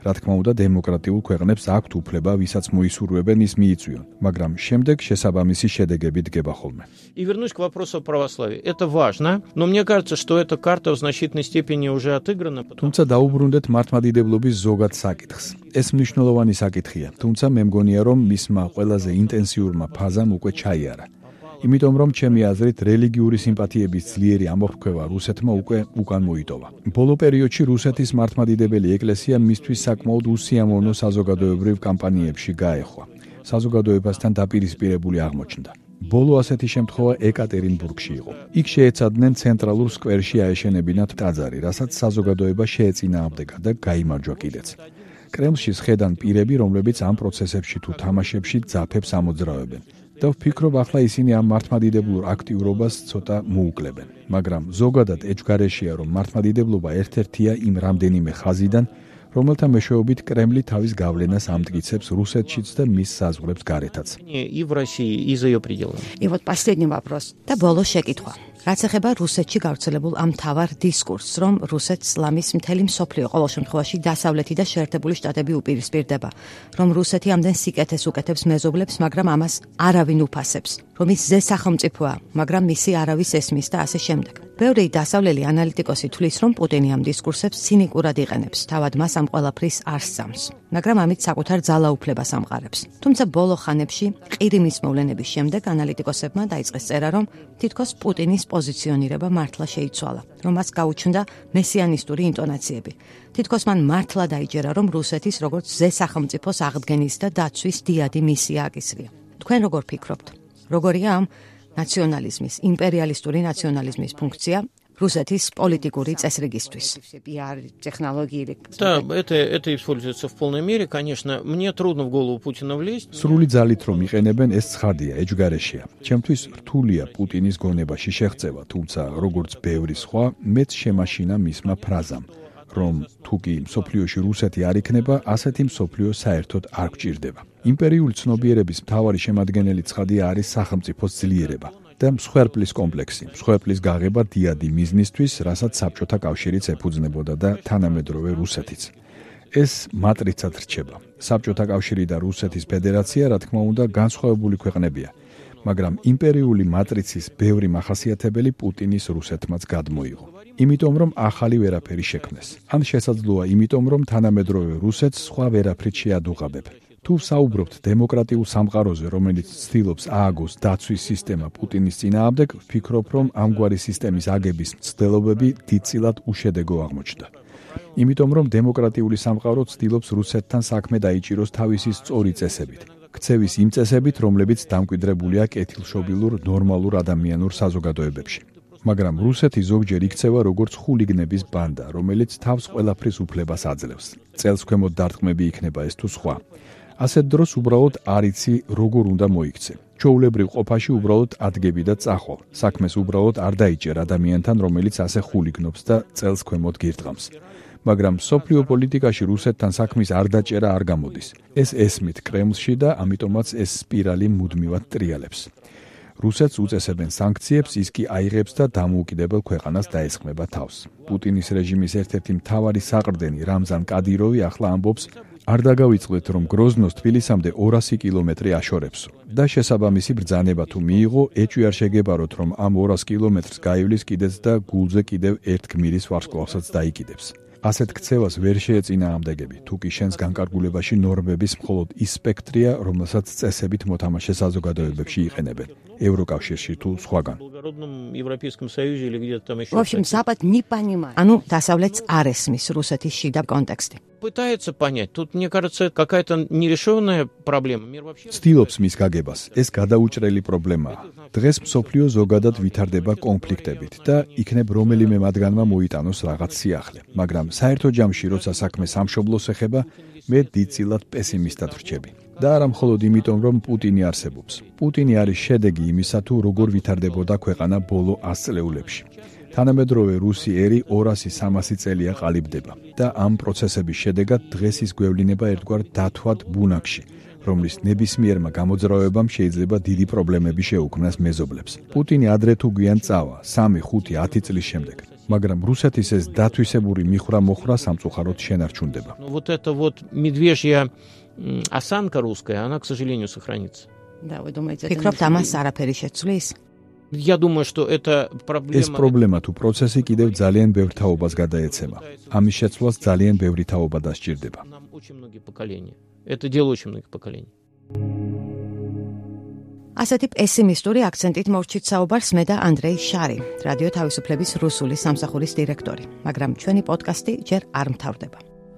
რა თქმა უნდა, დემოკრატიულ ქვეყნებს აქვთ უფლება, ვისაც მოისურვებენ, ის მიიწვიონ, მაგრამ შემდეგ შესაბამისი შედეგები დგება ხოლმე. И вернусь к вопросу о православии. Это важно, но мне кажется, что эта карта в значительной степени уже отыграна. თუმცა დაუბრუნდეთ მართლმადიდებლობის ზოგად საკითხს. ეს მნიშვნელოვანი საკითხია, თუმცა მე მგონია, რომ მისმა ყველაზე ინტენსიურმა ფაზამ უკვე ჩაიარა. იმიტომ რომ ჩემი აზრით რელიგიური სიმპათიების ძლიერი ამოფრქვევა რუსეთმა უკვე უკან მოიტოვა. ბოლო პერიოდში რუსეთის მართლმადიდებელი ეკლესია მისთვის საკმაოდ უსიამოვნო საზოგადოებრივ კამპანიებში გაეხვა. საზოგადოებასთან დაპირისპირებული აღმოჩნდა. ბოლო ასეთი შემთხვევა ეკატერინბურგში იყო. იქ შეეცადნენ ცენტრალურ სკვერში აეშენებინათ ტაძარი, რასაც საზოგადოება შეეწინააღმდეგა და გაიმარჯვა კიდეც. კრემლში სხედან პირები, რომლებიც ამ პროცესებში თუ თამაშებში ძაფებს ამოძრავებენ. და ვფიქრობ, ახლა ისინი ამ მართლმადიდებლურ აქტიურობას ცოტა მოუკლებენ. მაგრამ ზოგადად ეჭვგარეშეა, რომ მართლმადიდებლობა ერთ-ერთია იმ რამდენიმე ხაზიდან, რომელთა მეშვეობით კრემლი თავის გავლენას ამტკიცებს რუსეთშიც და მის საზღვრებს გარეთაც. И в России, и за ее пределами. И вот последний вопрос. და ბოლო შეკითხვა. რაც ეხება რუსეთში გავრცელებულ ამ თავარ დისკურსს, რომ რუსეთს ლამის მთელი მსოფლიო ყოველ შემთხვევაში დასავლეთი და შეერთებული შტატები უპირისპირდება, რომ რუსეთი ამდენ სიკეთეს უკეთებს მეზობლებს, მაგრამ ამას არავინ უფასებს, რომ ის ზე სახელმწიფოა, მაგრამ მისი არავის ესმის და ასე შემდეგ. ბევრი დასავლელი ანალიტიკოსი თვლის, რომ პუტინი ამ დისკურსებს ცინიკურად იყენებს, თავად მას ამ ყველაფრის არ სწამს, მაგრამ ამით საკუთარ ძალაუფლებას ამყარებს. თუმცა ბოლო ხანებში ყირიმის მოვლენების შემდეგ ანალიტიკოსებმა დაიწყეს წერა, რომ თითქოს პუტინის პოზიციონირება მართლა შეიცვალა, რომ მას გაუჩნდა მესიანისტური ინტონაციები. თითქოს მან მართლა დაიჯერა, რომ რუსეთის როგორც ზე სახელმწიფოს აღდგენის და დაცვის დიადი მისია აკისრია. თქვენ როგორ ფიქრობთ? როგორია ამ ნაციონალიზმის, იმპერიალისტური ნაციონალიზმის ფუნქცია რუსეთის პოლიტიკური წესრიგისთვის? Да, это, это используется в полной мере, конечно. Мне трудно в голову Путина влезть. სრული ძალით რომ იყენებენ, ეს ცხადია, ეჭვგარეშეა. ჩემთვის რთულია პუტინის გონებაში შეღწევა, თუმცა როგორც ბევრი სხვა, მეც შემაშინა მისმა ფრაზამ, რომ თუ კი მსოფლიოში რუსეთი არ იქნება, ასეთი მსოფლიო საერთოდ არ გჭირდება. იმპერიული ცნობიერების მთავარი შემადგენელი ცხადია არის სახელმწიფოს ძლიერება და მსხვერპლის კომპლექსი, მსხვერპლის გაღება დიადი მიზნისთვის, რასაც საბჭოთა კავშირიც ეფუძნებოდა და თანამედროვე რუსეთიც. ეს მატრიცად რჩება. საბჭოთა კავშირი და რუსეთის ფედერაცია, რა თქმა უნდა, განსხვავებული ქვეყნებია, მაგრამ იმპერიული მატრიცის ბევრი მახასიათებელი პუტინის რუსეთმაც გადმოიღო. იმიტომ რომ ახალი ვერაფერი შექმნეს. ან შესაძლოა იმიტომ რომ თანამედროვე რუსეთს სხვა ვერაფრით შეადუღაბებ. თუ საუბრობთ დემოკრატიულ სამყაროზე, რომელიც ცდილობს ააგოს დაცვის სისტემა პუტინის წინააღმდეგ, ვფიქრობ, რომ ამგვარი სისტემის აგების მცდელობები დიდწილად უშედეგო აღმოჩნდა. იმიტომ რომ დემოკრატიული სამყარო ცდილობს რუსეთთან საქმე დაიჭიროს თავისი სწორი წესებით. ქცევის იმ წესებით, რომლებიც დამკვიდრებულია კეთილშობილურ ნორმალურ ადამიანურ საზოგადოებებში. მაგრამ რუსეთი ზოგჯერ იქცევა როგორც ხულიგნების ბანდა, რომელიც თავს ყველაფრის უფლებას აძლევს. წელს ქვემოთ დარტყმები იქნება ეს თუ სხვა. ასეთ დროს უბრალოდ არ იცი როგორ უნდა მოიქცე. ჩვეულებრივ ყოფაში უბრალოდ ადგები და წახვალ. საქმეს უბრალოდ არ დაიჭერ ადამიანთან, რომელიც ასე ხულიგნობს და წელს ქვემოთ გირტყამს. მაგრამ სოფლიო პოლიტიკაში რუსეთთან საქმის არ დაჭერა არ გამოდის. ეს ესმით კრემლში და ამიტომაც ეს სპირალი მუდმივად ტრიალებს. რუსეთს უწესებენ სანქციებს, ის კი აიღებს და დამოუკიდებელ ქვეყანას დაესხმება თავს. პუტინის რეჟიმის ერთ-ერთი მთავარი საყრდენი რამზან კადიროვი ახლა ამბობს, არ დაგავიწყდეთ, რომ გროზნოს თბილისამდე ორასი კილომეტრი აშორებსო და შესაბამისი ბრძანება თუ მიიღო, ეჭვი არ შეგებაროთ, რომ ამ ორას კილომეტრს გაივლის კიდეც და გულზე კიდევ ერთ გმირის ვარსკვლავსაც დაიკიდებს. ასეთ ქცევას ვერ შეეწინააღმდეგები, თუ კი შენს განკარგულებაში ნორმების მხოლოდ ის სპექტრია, რომელსაც წესებით მოთამაშე საზოგადოებებში იყენებენ, ევროკავშირში თუ სხვაგან. В общем, Запад не понимает. ანუ დასავლეთს არ ესმის რუსეთის შიდა კონტექსტი. Пытается понять. Тут, мне кажется, какая-то нерешенная проблема. Мир вообще... ცდილობს მის გაგებას. ეს გადაუჭრელი პრობლემაა. დღეს მსოფლიო ზოგადად ვითარდება კონფლიქტებით და იქნებ რომელიმე მათგანმა მოიტანოს რაღაც სიახლე. მაგრამ საერთო ჯამში, როცა საქმე სამშობლოს ეხება, მე დიდწილად პესიმისტად ვრჩები. და არა მხოლოდ იმიტომ, რომ პუტინი არსებობს. პუტინი არის შედეგი იმისა, თუ როგორ ვითარდებოდა ქვეყანა ბოლო ას წლეულებში. თანამედროვე რუსი ერი ორასი სამასი წელია ყალიბდება და ამ პროცესების შედეგად დღეს ის გვევლინება ერთგვარ დათვად ბუნაგში, რომლის ნებისმიერმა გამოძრავებამ შეიძლება დიდი პრობლემები შეუქმნას მეზობლებს. პუტინი ადრე თუ გვიან წავა, სამი, ხუთი, ათი წლის შემდეგ. მაგრამ რუსეთის ეს დათვისებური მიხრა-მოხრა სამწუხაროდ შენარჩუნდება. Ну вот это вот медвежья осанка русская, она, к сожалению, сохранится. Да, вы думаете, ფიქრობთ ამას არაფერი შეცვლის? Я думаю, что это проблема. ეს პრობლემა თუ პროცესი კიდევ ძალიან ბევრ თაობას გადაეცემა. ამის შეცვლას ძალიან ბევრი თაობა დასჭირდება. Нам очень многие поколения. Это дело очень многих поколений. ასეთი პესიმისტური აქცენტით მორჩით საუბარს მე და ანდრეი შარი, რადიო თავისუფლების რუსული სამსახურის დირექტორი, მაგრამ ჩვენი პოდკასტი ჯერ არ მთავრდება.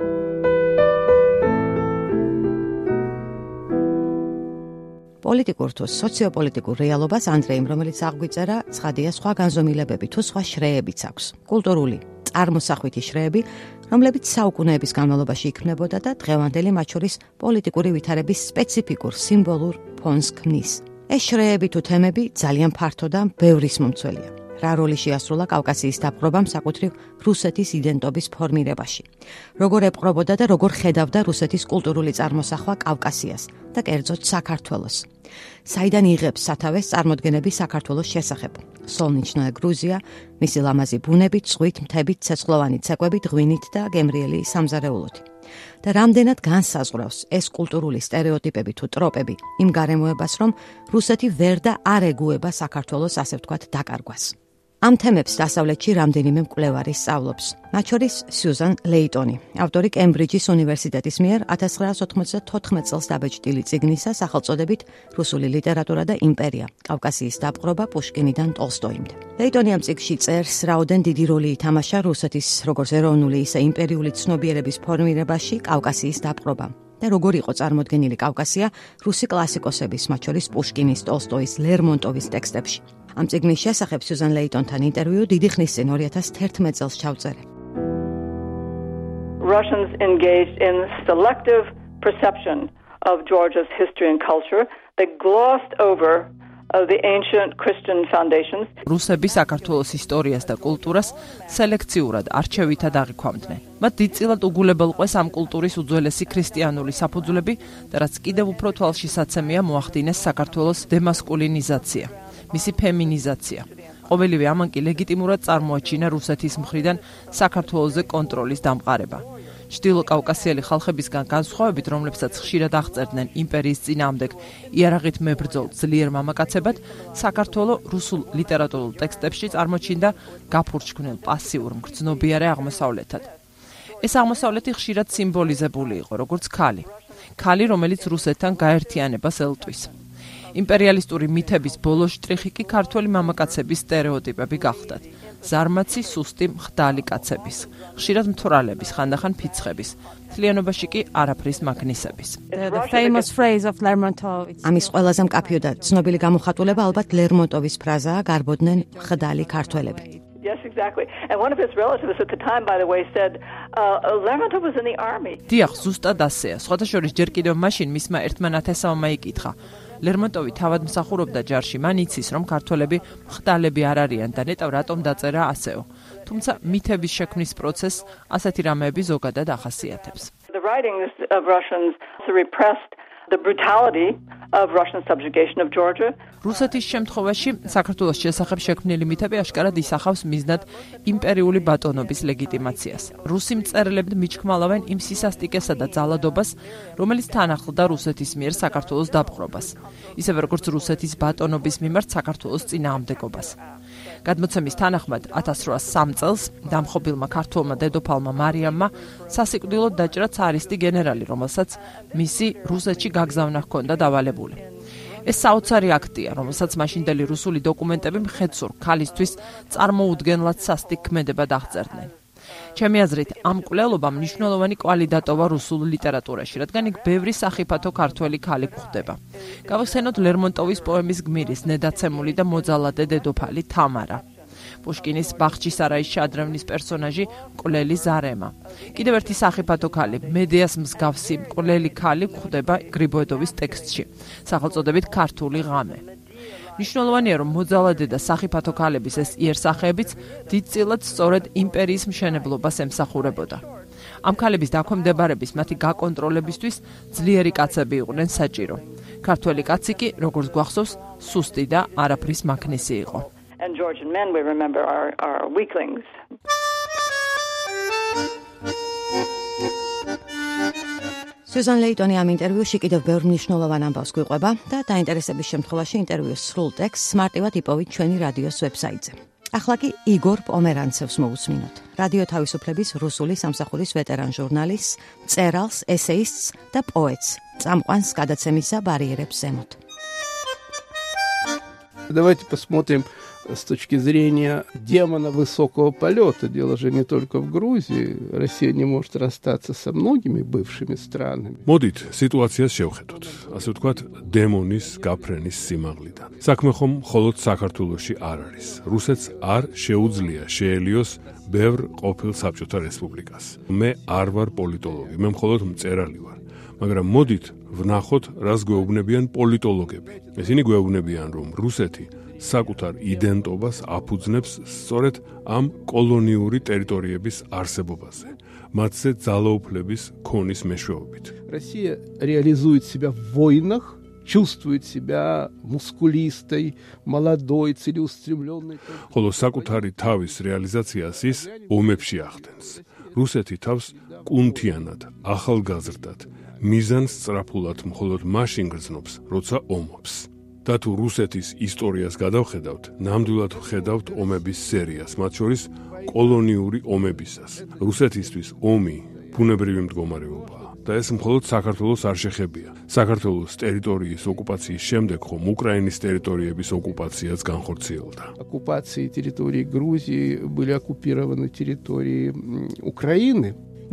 პოლიტიკურ თუ სოციოპოლიტიკურ რეალობას ანდრეიმ, რომელიც აღგვიწერა, ცხადია სხვა განზომილებები თუ სხვა შრეებიც აქვს. კულტურული, წარმოსახვითი შრეები, რომლებიც საუკუნეების განმავლობაში იქმნებოდა და დღევანდელი მათ შორის პოლიტიკური ვითარების სპეციფიკურ სიმბოლურ ფონს ქმნის. ეს შრეები თუ თემები ძალიან ფართო და ბევრის მომცველია. რა როლი შეასრულა კავკასიის დაპყრობამ საკუთრივ რუსეთის იდენტობის ფორმირებაში? როგორ ეპყრობოდა და როგორ ხედავდა რუსეთის კულტურული წარმოსახვა კავკასიას და კერძოდ საქართველოს? საიდან იღებს სათავეს წარმოდგენები საქართველოს შესახებ? სოლნიჩნოე გრუზია, მისი ლამაზი ბუნებით, ზღვით, მთებით, ცეცხლოვანი ცეკვებით, ღვინით და გემრიელი სამზარეულოთი. და რამდენად განსაზღვრავს ეს კულტურული სტერეოტიპები თუ ტროპები იმ გარემოებას, რომ რუსეთი ვერ და არ ეგუება საქართველოს, ასე ვთქვათ, დაკარგვას. ამ თემებს დასავლეთში რამდენიმე მკვლევარი სწავლობს, მათ შორის სიუზან ლეიტონი, ავტორი კემბრიჯის უნივერსიტეტის მიერ ათას ცხრაას ოთხმოცდათოთხმეტ წელს დაბეჭდილი წიგნისა სახელწოდებით რუსული ლიტერატურა და იმპერია, კავკასიის დაპყრობა პუშკინიდან ტოლსტოიმდე. ლეიტონი ამ წიგნში წერს, რაოდენ დიდი როლი ითამაშა რუსეთის როგორც ეროვნული, ისე იმპერიული ცნობიერების ფორმირებაში კავკასიის დაპყრობამ. და როგორ იყო წარმოდგენილი კავკასია რუსი კლასიკოსების, მათ შორის პუშკინის, ტოლსტოის, ლერმონტოვის ტექსტებში. ამ წიგნის შესახებ სიუზან ლეიტონთან ინტერვიუ დიდი ხნის წინ ორი ათას თერთმეტ წელს ჩავწერე. Russians engaged in selective perception of Georgia's history and culture. They glossed over of the ancient Christian foundations. რუსები საქართველოს ისტორიას და კულტურას სელექციურად არჩევითად აღიქვამდნენ. მათ დიდწილად უგულებელ ყვეს ამ კულტურის უძველესი ქრისტიანული საფუძვლები და რაც კიდევ უფრო თვალშისაცემია მოახდინეს საქართველოს დემასკულინიზაცია, მისი ფემინიზაცია. ყოველივე ამან კი ლეგიტიმურად წარმოაჩინა რუსეთის მხრიდან საქართველოზე კონტროლის დამყარება. ჩრდილო კავკასიელი ხალხებისგან განსხვავებით, რომლებსაც ხშირად აღწერდნენ იმპერიის წინააღმდეგ იარაღით მებრძოლ ძლიერ მამაკაცებად, საქართველოს რუსულ ლიტერატურულ ტექსტებში წარმოჩინდა გაფურჩქვნილ პასიურ მგრძნობიარე აღმოსავლეთად. ეს აღმოსავლეთი ხშირად სიმბოლიზებული იყო, როგორც ქალი. ქალი, რომელიც რუსეთთან გაერთიანებას ელტვის. იმპერიალისტური მითების ბოლო შტრიხი კი ქართველი მამაკაცების სტერეოტიპები გახდათ. ზარმაცი, სუსტი, მხდალი კაცების, ხშირად მთვრალების, ხანდახან ფიცხების, მთლიანობაში კი არაფრის მაგნისების. The famous phrase of Lermontov. ამის ყველაზე მკაფიო და ცნობილი გამოხატულება ალბათ ლერმონტოვის ფრაზაა გარბოდნენ მხდალი ქართველები. Yes, exactly. And one of his relatives at the time, by the way, said uh, Lermontov was in the army. დიახ, ზუსტად ასეა. სხვათა შორის ჯერ კიდევ მაშინ მისმა ერთმა ნათესავმა იკითხა. ლერმონტოვი თავად მსახურობდა ჯარში, მან იცის, რომ ქართველები მხდალები არ არიან და ნეტავ რატომ დაწერა ასეო. თუმცა მითების შექმნის პროცესს ასეთი რამეები ზოგადად ახასიათებს. The writings of Russians repressed the brutality of Russian subjugation of Georgia. რუსეთის შემთხვევაში საქართველოს შესახებ შექმნილი მითები აშკარად ისახავს მიზნად იმპერიული ბატონობის ლეგიტიმაციას. რუსი მწერლები მიჩქმალავენ იმ სისასტიკესა და ძალადობას, რომელიც თან ახლდა რუსეთის მიერ საქართველოს დაპყრობას, ისევე როგორც რუსეთის ბატონობის მიმართ საქართველოს წინააღმდეგობას. გადმოცემის თანახმად ათას რვაას სამ წელს დამხობილმა ქართველმა დედოფალმა მარიამმა სასიკვდილოდ დაჭრა ცარისტი გენერალი, რომელსაც მისი რუსეთში გაგზავნა ჰქონდა დავალებული. ეს საოცარი აქტია, რომელსაც მაშინდელი რუსული დოკუმენტები მხედსურ ქალისთვის წარმოუდგენლად სასტიკ ქმედებად აღწერდნენ. ჩემი აზრით, ამ მკვლელობამ მნიშვნელოვანი კვალი დატოვა რუსულ ლიტერატურაში, რადგან იქ ბევრი სახიფათო ქართველი ქალი გვხვდება. გავიხსენოთ ლერმონტოვის პოემის გმირის ნედაცემული და მოძალადე დედოფალი თამარა. პუშკინის ბახჩისარაის შადრევნის პერსონაჟი მკვლელი ზარემა. კიდევ ერთი სახიფათო ქალი, მედეას მსგავსი მკვლელი ქალი გვხვდება გრიბოედოვის ტექსტში, სახელწოდებით ქართული ღამე. მნიშვნელოვანია, რომ მოძალადე და სახიფათო ქალების ეს იერსახეებიც დიდწილად სწორედ იმპერიის მშენებლობას ემსახურებოდა. ამ ქალების დაქვემდებარების მათი გაკონტროლებისთვის ძლიერი კაცები იყვნენ საჭირო. ქართველი კაცი კი, როგორც გვახსოვს, სუსტი და არაფრის მაგნისი იყო. And Georgian men, we remember, are, are weaklings. სუზან ლეიტონი ამ ინტერვიუში კიდევ ბევრ მნიშვნელოვან ამბავს გვიყვება და დაინტერესების შემთხვევაში ინტერვიუს სრულ ტექსტს მარტივად იპოვით ჩვენი რადიოს ვებსაიტზე. ახლა კი იგორ პომერანცევს მოусმინოთ. რადიო თავისუფლების რუსული სამსახურის ვეტერან ჟურნალისტს, მწერალს, ესეისტს და პოეტს. წამყვანს გადაცემისა ბარიერებს ზემოთ. Давайте посмотрим с точки зрения демона высокого полета. Дело же не только в Грузии. Россия не может расстаться со многими бывшими странами. მოდით სიტუაციას შევხედოთ. ასე ვთქვათ, დემონის გაფრენის სიმაღლიდან. საქმე ხომ მხოლოდ საქართველოში არ არის. რუსეთს არ შეუძლია შეელიოს ბევრ ყოფილ საბჭოთა რესპუბლიკას. მე არ ვარ პოლიტოლოგი, მე მხოლოდ მწერალი ვარ. მაგრამ მოდით ვნახოთ, რას გვეუბნებიან პოლიტოლოგები. ესინი გვეუბნებიან, რომ რუსეთი საკუთარ იდენტობას აფუძნებს სწორედ ამ კოლონიური ტერიტორიების არსებობაზე, მათზე ძალაუფლების ქონის მეშვეობით. Россия реализует себя в войнах, чувствует себя мускулистой, молодой, целеустремленной. ხოლო საკუთარი თავის რეალიზაციას ის ომებში ახდენს. რუსეთი თავს კუნთიანად, ახალგაზრდად, მიზანს სწრაფულად მხოლოდ მაშინ გრძნობს, როცა ომობს. და თუ რუსეთის ისტორიას გადავხედავთ, ნამდვილად ვხედავთ ომების სერიას, მათ შორის კოლონიური ომებისას. რუსეთისთვის ომი ბუნებრივი მდგომარეობაა და ეს მხოლოდ საქართველოს არ შეხებია. საქართველოს ტერიტორიის ოკუპაციის შემდეგ ხომ უკრაინის ტერიტორიების ოკუპაციაც განხორციელდა. Оккупации территории Грузии были оккупированы территории Украины.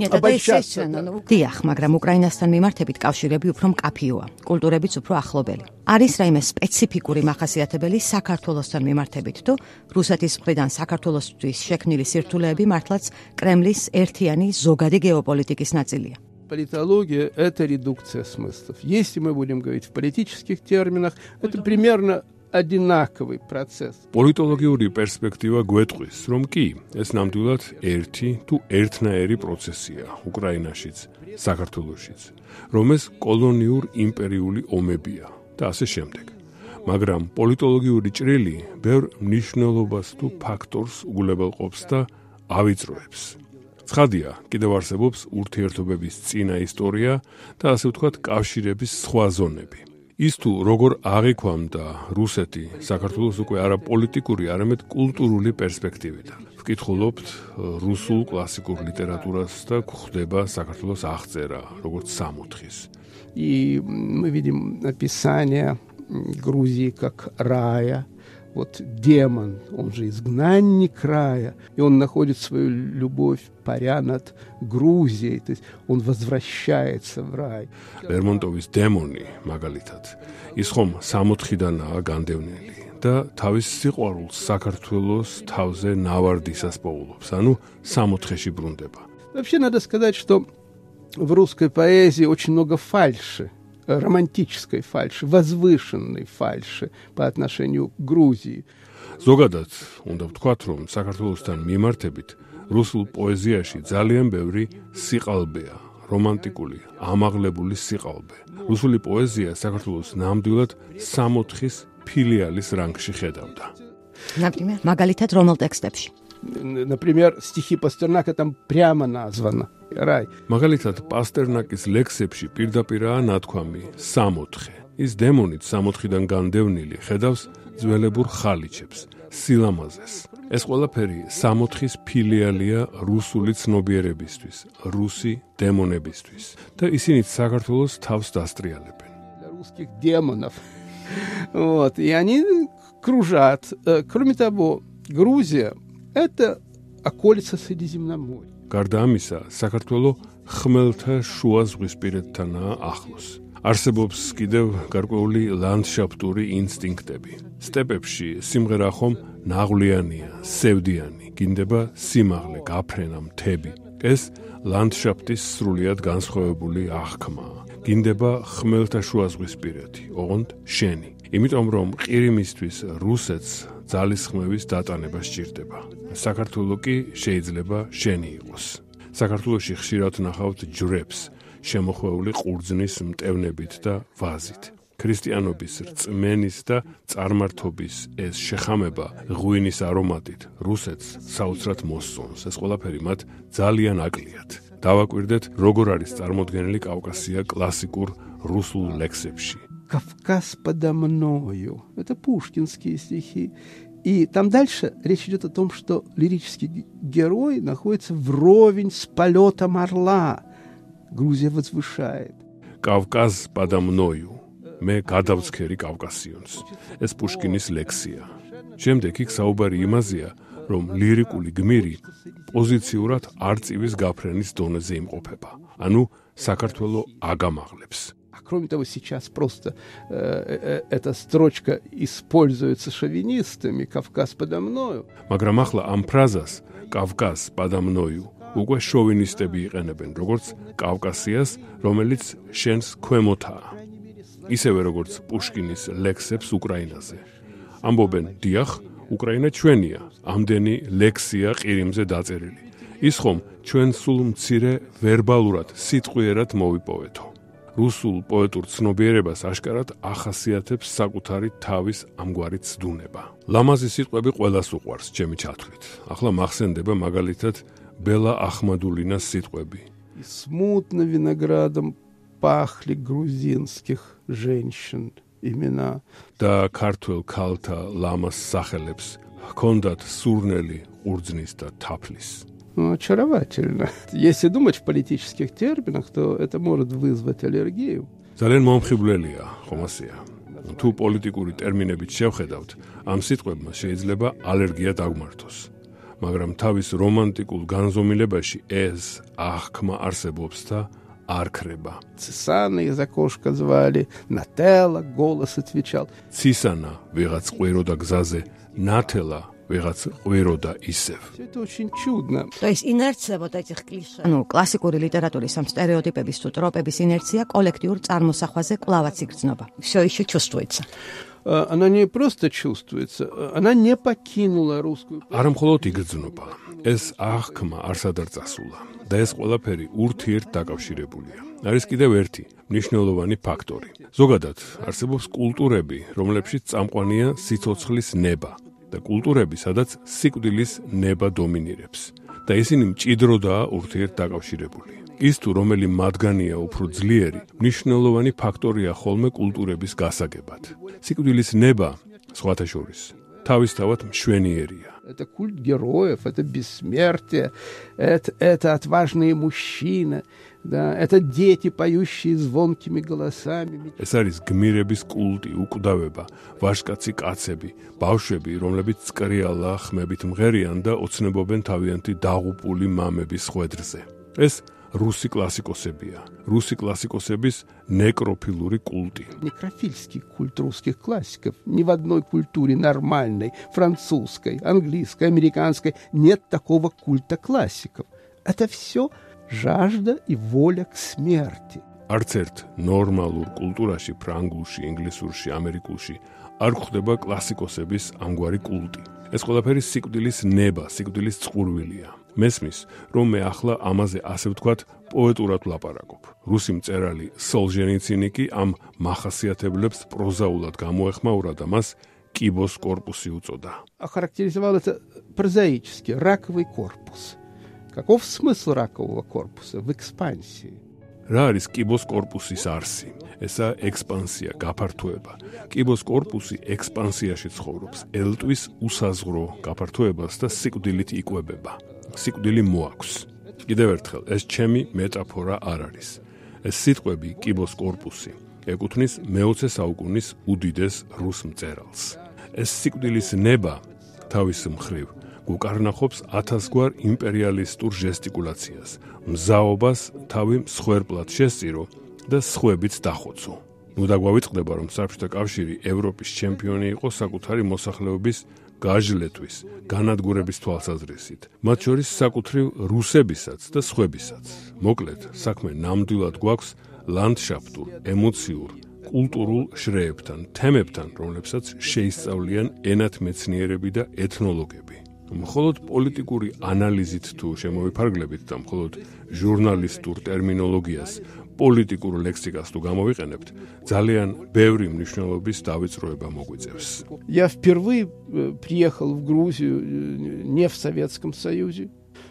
დიახ, მაგრამ უკრაინასთან მიმართებით კავშირები უფრო მკაფიოა, კულტურებიც უფრო ახლობელი. არის რაიმე სპეციფიკური მახასიათებელი საქართველოსთან მიმართებით, თუ რუსეთის მხრიდან საქართველოსთვის შექმნილი სირთულეები მართლაც კრემლის ერთიანი ზოგადი გეოპოლიტიკის ნაწილია. Политология – это редукция смыслов. Если мы будем говорить в политических терминах, это примерно одинаковый процесс. პოლიტოლოგიური პერსპექტივა გვეტყვის, რომ კი, ეს ნამდვილად ერთი თუ ერთნაირი პროცესია უკრაინაშიც, საქართველოშიც, რომ ეს კოლონიურ იმპერიული ომებია და ასე შემდეგ. მაგრამ პოლიტოლოგიური ჭრილი ბევრ მნიშვნელობას თუ ფაქტორს უგულებელყოფს და ავიწროებს. ცხადია, კიდევ არსებობს ურთიერთობების წინა ისტორია და ასე ვთქვათ, კავშირების სხვა ზონები. ის თუ როგორ აღიქვამდა რუსეთი საქართველოს უკვე არა პოლიტიკური, არამედ კულტურული პერსპექტივიდან. ვკითხულობთ რუსულ კლასიკურ ლიტერატურას და გვხვდება საქართველოს აღწერა, როგორც სამოთხის. И мы видим описание Грузии как рая. Вот демон, он же изгнанник рая, и он находит свою любовь, паря над Грузией, то есть он возвращается в рай. Лермонтოვის დემონი, მაგალითად, ის ხომ სამოთხიდანაა განდევნილი და თავის სიყვარულს საქართველოს თავზე ნავარდისას პოულობს, ანუ სამოთხეში ბრუნდება. Вообще надо сказать, что в русской поэзии очень много фальши. Романтической фальши, возвышенной фальши по отношению к Грузии. ზოგადად, უნდა ვთქვათ, რომ საქართველოსთან მიმართებით რუსულ პოეზიაში ძალიან ბევრი სიყალბეა, რომანტიკული, ამაღლებული სიყალბე. რუსული პოეზია საქართველოს ნამდვილად სამოთხის ფილიალის რანგში ხედავდა. Например, მაგალითად რომელ ტექსტებში? Например, стихи Пастернака там прямо названо рай. მაგალითად, პასტერნაკის ლექსებში პირდაპირაა ნათქვამი სამოთხე. ის დემონით სამოთხიდან განდევნილი ხედავს ძველებურ ხალიჩებს, სილამაზეს. ეს ყველაფერი სამოთხის ფილიალია რუსული ცნობიერებისთვის, რუსი დემონებისთვის და ისინიც საქართველოს თავს დასტრიალებენ. Для русских демонов. Вот, и они кружат. Кроме того, Грузия это околица Средиземноморья. გარდა ამისა, საქართველო ხმელთა შუა ზღვისპირეთთანაა ახლოს. არსებობს კიდევ გარკვეული ლანდშაფტური ინსტინქტები. სტეპებში სიმღერა ხომ ნაღვლიანია, სევდიანი, გინდება სიმაღლე, გაფრენა, მთები. ეს ლანდშაფტის სრულიად განსხვავებული აღქმაა. გინდება ხმელთა შუა ზღვისპირეთი, ოღონდ შენი. იმიტომ რომ ყირიმისთვის რუსეთს ძალისხმევის დატანება სჭირდება. საქართველო კი შეიძლება შენი იყოს. საქართველოში ხშირად ნახავთ ჯვრებს, შემოხვეული ყურძნის მტევნებით და ვაზით. ქრისტიანობის რწმენის და წარმართობის ეს შეხამება ღვინის არომატით რუსეთს საოცრად მოსწონს. ეს ყველაფერი მათ ძალიან აკლიათ. დავაკვირდეთ, როგორ არის წარმოდგენილი კავკასია კლასიკურ რუსულ ლექსებში. «Кавказ подо мною» — это пушкинские стихи. И там дальше речь идет о том, что лирический герой находится вровень с полетом орла. Грузия возвышает. «Кавказ подо мною» — მე გადავცქერი კავკასიონს. ეს პუშკინის ლექსია. შემდეგ იქ საუბარი იმაზეა, რომ ლირიკული გმირი პოზიციურად არწივის გაფრენის დონეზე იმყოფება. ანუ საქართველო აგამაღლებს. Кроме того, сейчас просто э, э, эта строчка используется шовинистами «Кавказ подо мною». მაგრამ ახლა ამ ფრაზას «Кавказ подо мною» უკვე შოვინისტები იყენებენ, როგორც კავკასიას, რომელიც შენს ქვემოთაა. ისევე როგორც პუშკინის ლექსებს უკრაინაზე. ამბობენ, დიახ, უკრაინა ჩვენია, ამდენი ლექსია ყირიმზე დაწერილი. ის ხომ ჩვენ სულ მცირე ვერბალურად, სიტყვიერად მოვიპოვეთო. რუსულ პოეტურ ცნობიერებას აშკარად ახასიათებს საკუთარი თავის ამგვარი ცდუნება. ლამაზი სიტყვები ყველას უყვარს, ჩემი ჩათვლით. ახლა მახსენდება მაგალითად ბელა ახმადულინას სიტყვები. Смутно виноградом пахли грузинских женщин имена. და ქართველ ქალთა ლამას სახელებს ჰქონდათ სურნელი ყურძნის და თაფლის. Ну, очаровательно. Если думать в политических терминах, то это может вызвать аллергию. ძალიან მომხიბვლელია, ხომ ასეა. თუ პოლიტიკური ტერმინებით შევხედავთ, ამ სიტყვებმა შეიძლება ალერგია დაგმართოს. მაგრამ თავის რომანტიკულ განზომილებაში ეს აღქმა არსებობს და არ ქრება. Цисана из окошка звали, Нателла голос отвечал. Цисана ვიღაც ყვიროდა გზაზე, ნათელა ვიღაც ყვიროდა ისევ. Это очень чудно. То есть инерция вот этих клише. Ну, классикური ლიტერატურის ამ стереотипების თუ ტროპების ინერცია კოლექტიურ წარმოსახვაზე კვლავაც იგრძნობა. Всё еще чувствуется. Она не просто чувствуется, она не покинула русскую. არა მხოლოდ იგრძნობა, ეს აღქმა არსად არ წასულა და ეს ყველაფერი ურთიერთ დაკავშირებულია. არის კიდევ ერთი მნიშვნელოვანი ფაქტორი. ზოგადად არსებობს კულტურები, რომლებშიც წამყვანია სიცოცხლის ნება და კულტურები, სადაც სიკვდილის ნება დომინირებს და ისინი მჭიდროდაა ურთიერთ დაკავშირებული. ის თუ რომელი მათგანია უფრო ძლიერი, მნიშვნელოვანი факტორია ხოლმე კულტურების გასაგებად. სიკვდილის ნება, სხვათა შორის, თავისთავად მშვენიერია. Это культ героев, это бессмертие, это, это отважные мужчины, да, это дети, поющие звонкими голосами. ეს არის გმირების კულტი, უკვდავება, ვაჟკაცი კაცები, ბავშვები, რომლებიც წკრიალა ხმებით მღერიან და ოცნებობენ თავიანთი დაღუპული მამების ხვედრზე. ეს რუსი კლასიკოსებია, რუსი კლასიკოსების некрофилური культи. Некрофильский культ русских классиков. Ни в одной культуре нормальной, французской, английской, американской нет такого культа классиков. Это все жажда и воля к смерти. არც ერთ ნორმალურ კულტურაში, ფრანგულში, ინგლისურში, ამერიკულში არ გვხვდება კლასიკოსების ამგვარი კულტი. ეს ყველაფერი სიკვდილის ნება, სიკვდილის წყურვილია. მესმის, რომ მე ახლა ამაზე ასე ვთქვათ, პოეტურად ვლაპარაკობ. რუსი მწერალი სოლჟენიცინი კი ამ მახასიათებლებს პროზაულად გამოეხმაურა და მას კიბოს корпуси უწოდა. Охарактеризовал это прозаически, раковый корпус. Каков смысл ракового корпуса? В экспансии. რა არის კიბოს корпусის არსი? ესა ექსპანსია, გაფართოება. კიბოს корпуსი ექსპანსიაში ცხოვრობს, ელტვის უსაზღვრო გაფართოებას და სიკვდილით იკვებება. სიკვდილი მოაქვს. კიდევ ერთხელ, ეს ჩემი მეტაფორა არ არის. ეს სიტყვები კიბოს корпуსი ეკუთვნის მეოცე საუკუნის უდიდეს რუს მწერალს. ეს სიკვდილის ნება თავის მხრივ გუკარნახობს ათასგვარ იმპერიალისტურ ჟესტიკულაციას, მზაობას თავი მსხვერპლად შესწირო და სხვებიც დახოცო. ნუ დაგვავიწყდება, რომ საბჭოთა კავშირი ევროპის ჩემპიონი იყო საკუთარი მოსახლეობის გაჟლეტვის, განადგურების თვალსაზრისით, მათ შორის საკუთრივ რუსებისაც და სხვებისაც. მოკლედ, საქმე ნამდვილად გვაქვს ლანდშაფტურ, ემოციურ, კულტურულ შრეებთან, თემებთან, რომლებსაც შეისწავლიან ენათმეცნიერები და ეთნოლოგები. მხოლოდ პოლიტიკური ანალიზით თუ შემოვიფარგლებით და მხოლოდ ჟურნალისტურ ტერმინოლოგიას, პოლიტიკურ ლექსიკას თუ გამოვიყენებთ, ძალიან ბევრი მნიშვნელობის დავიწროება მოგვიწევს. Я впервые приехал в Грузию не в Советском Союзе.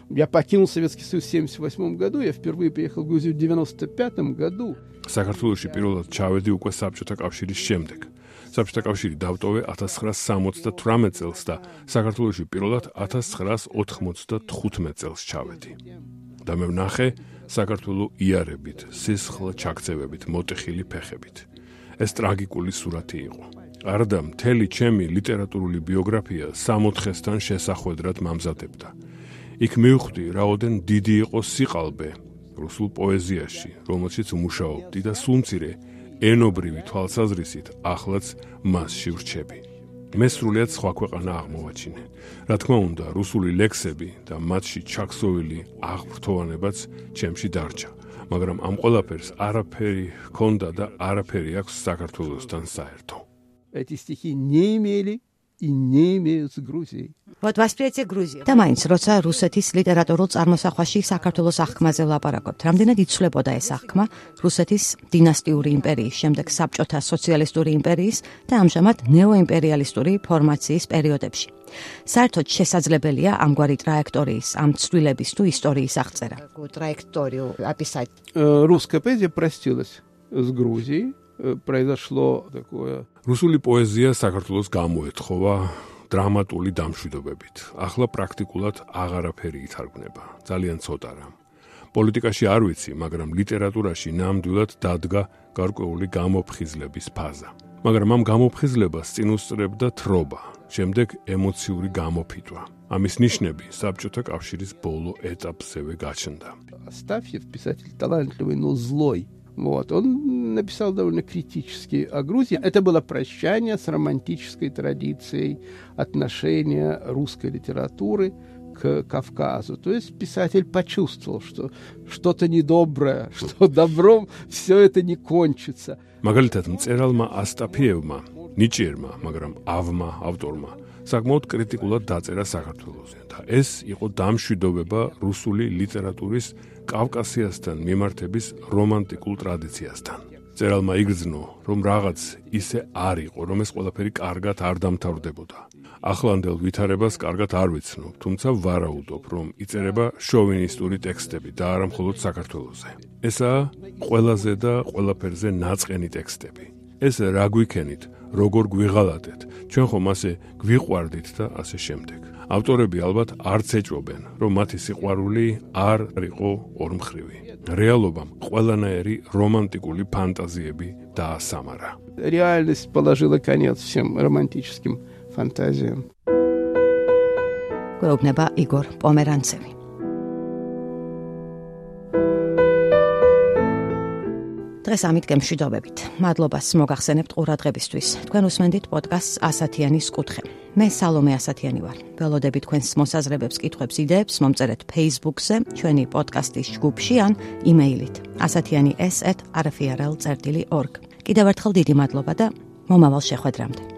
Я покинул Советский Союз в семьдесят восьмом году, я впервые приехал в Грузию в девяносто пятом году. საქართველოში პირველად ჩავედი უკვე საბჭოთა კავშირის შემდეგ. საბჭოთა კავშირი დავტოვე ათას ცხრაას სამოცდათვრამეტ წელს და საქართველოში პირველად ათას ცხრაას ოთხმოცდათხუთმეტ წელს ჩავედი. და მე ვნახე საქართველო იარებით, სისხლ ჩაქცევებით, მოტეხილი ფეხებით. ეს ტრაგიკული სურათი იყო. არდა მთელი ჩემი ლიტერატურული ბიოგრაფია სამოთხესთან შესახვედრად მამზადებდა. იქ მივხვდი, რაოდენ დიდი იყო სიყალბე რუსულ პოეზიაში, რომელშიც ვმუშაობდი და სულმცირე ენობრივი თვალსაზრისით ახლაც მასში ვრჩები. მე სრულიად სხვა ქვეყანა აღმოვაჩინე. რა თქმა უნდა, რუსული ლექსები და მათში ჩაქსოვილი აღფრთოვანებაც ჩემში დარჩა, მაგრამ ამ ყველაფერს არაფერი ჰქონდა და არაფერი აქვს საქართველოსთან საერთო. Эти стихи не имели и не имеют с Грузией. Вот восприятие Грузии. და მაინც, როცა რუსეთის ლიტერატურულ წარმოსახვაში საქართველოს აღქმაზე ვლაპარაკობთ, რამდენად იცვლებოდა ეს აღქმა რუსეთის დინასტიური იმპერიის, შემდეგ საბჭოთა სოციალისტური იმპერიის და ამჟამად ნეოიმპერიალისტური ფორმაციის პერიოდებში. საერთოდ შესაძლებელია ამგვარი ტრაექტორიის, ამ ცვლილებების თუ ისტორიის აღწერა. Траекторию описать. Русская поэзия простилась с Грузией. Произошло такое. რუსული პოეზია საქართველოს გამოეთხოვა დრამატული დამშვიდობებით. ახლა პრაქტიკულად აღარაფერი ითარგმნება. ძალიან ცოტა რამ. პოლიტიკაში არ ვიცი, მაგრამ ლიტერატურაში ნამდვილად დადგა გარკვეული გამოფხიზლების ფაზა. მაგრამ ამ გამოფხიზლებას წინ უსწრებდა თრობა, შემდეგ ემოციური გამოფიტვა. ამის ნიშნები საბჭოთა კავშირის ბოლო ეტაპზევე გაჩნდა. Астафьев писатель талантливый, но злой. Вот, он написал довольно критически о Грузии. Это было прощание с романтической традицией отношения русской литературы к Кавказу. То есть писатель почувствовал, что что-то недоброе, что добром все это не кончится. მაგალითად, მწერალმა ასტაფიევმა, ნიჭიერმა, მაგრამ ავმა, ავტორმა, საკმაოდ კრიტიკულად დაწერა საქართველოზე და ეს იყო დამშვიდობება რუსული ლიტერატურის კავკასიასთან მიმართების რომანტიკულ ტრადიციასთან. მწერალმა იგრძნო, რომ რაღაც ისე არ იყო, რომ ეს ყველაფერი კარგად არ დამთავრდებოდა. ახლანდელ ვითარებას კარგად არ ვიცნობ, თუმცა ვარაუდობ, რომ იწერება შოვინისტური ტექსტები და არა მხოლოდ საქართველოზე. ესაა ყველაზე და ყველაფერზე ნაწყენი ტექსტები. ეს რა გვიქენით, როგორ გვიღალატეთ, ჩვენ ხომ ასე გვიყვარდით და ასე შემდეგ. ავტორები ალბათ არც ეჭვობენ, რომ მათი სიყვარული არ იყო ორმხრივი. რეალობამ ყველანაირი რომანტიკული ფანტაზიები დაასამარა. Реальность положила конец всем романтическим фантазиям. გვეუბნება იგორ პომერანცევი. დღეს ამით გემშვიდობებით. მადლობას მოგახსენებთ ყურადღებისთვის. თქვენ უსმენდით პოდკასტს ასათიანის კუთხე. მე სალომე ასათიანი ვარ. ველოდები თქვენს მოსაზრებებს, კითხვებს, იდეებს მომწერეთ Facebook-ზე, ჩვენი პოდკასტის ჯგუფში ან იმეილით ასათიანი s at r f r l dot org. კიდევ ერთხელ დიდი მადლობა და მომავალ შეხვედრამდე.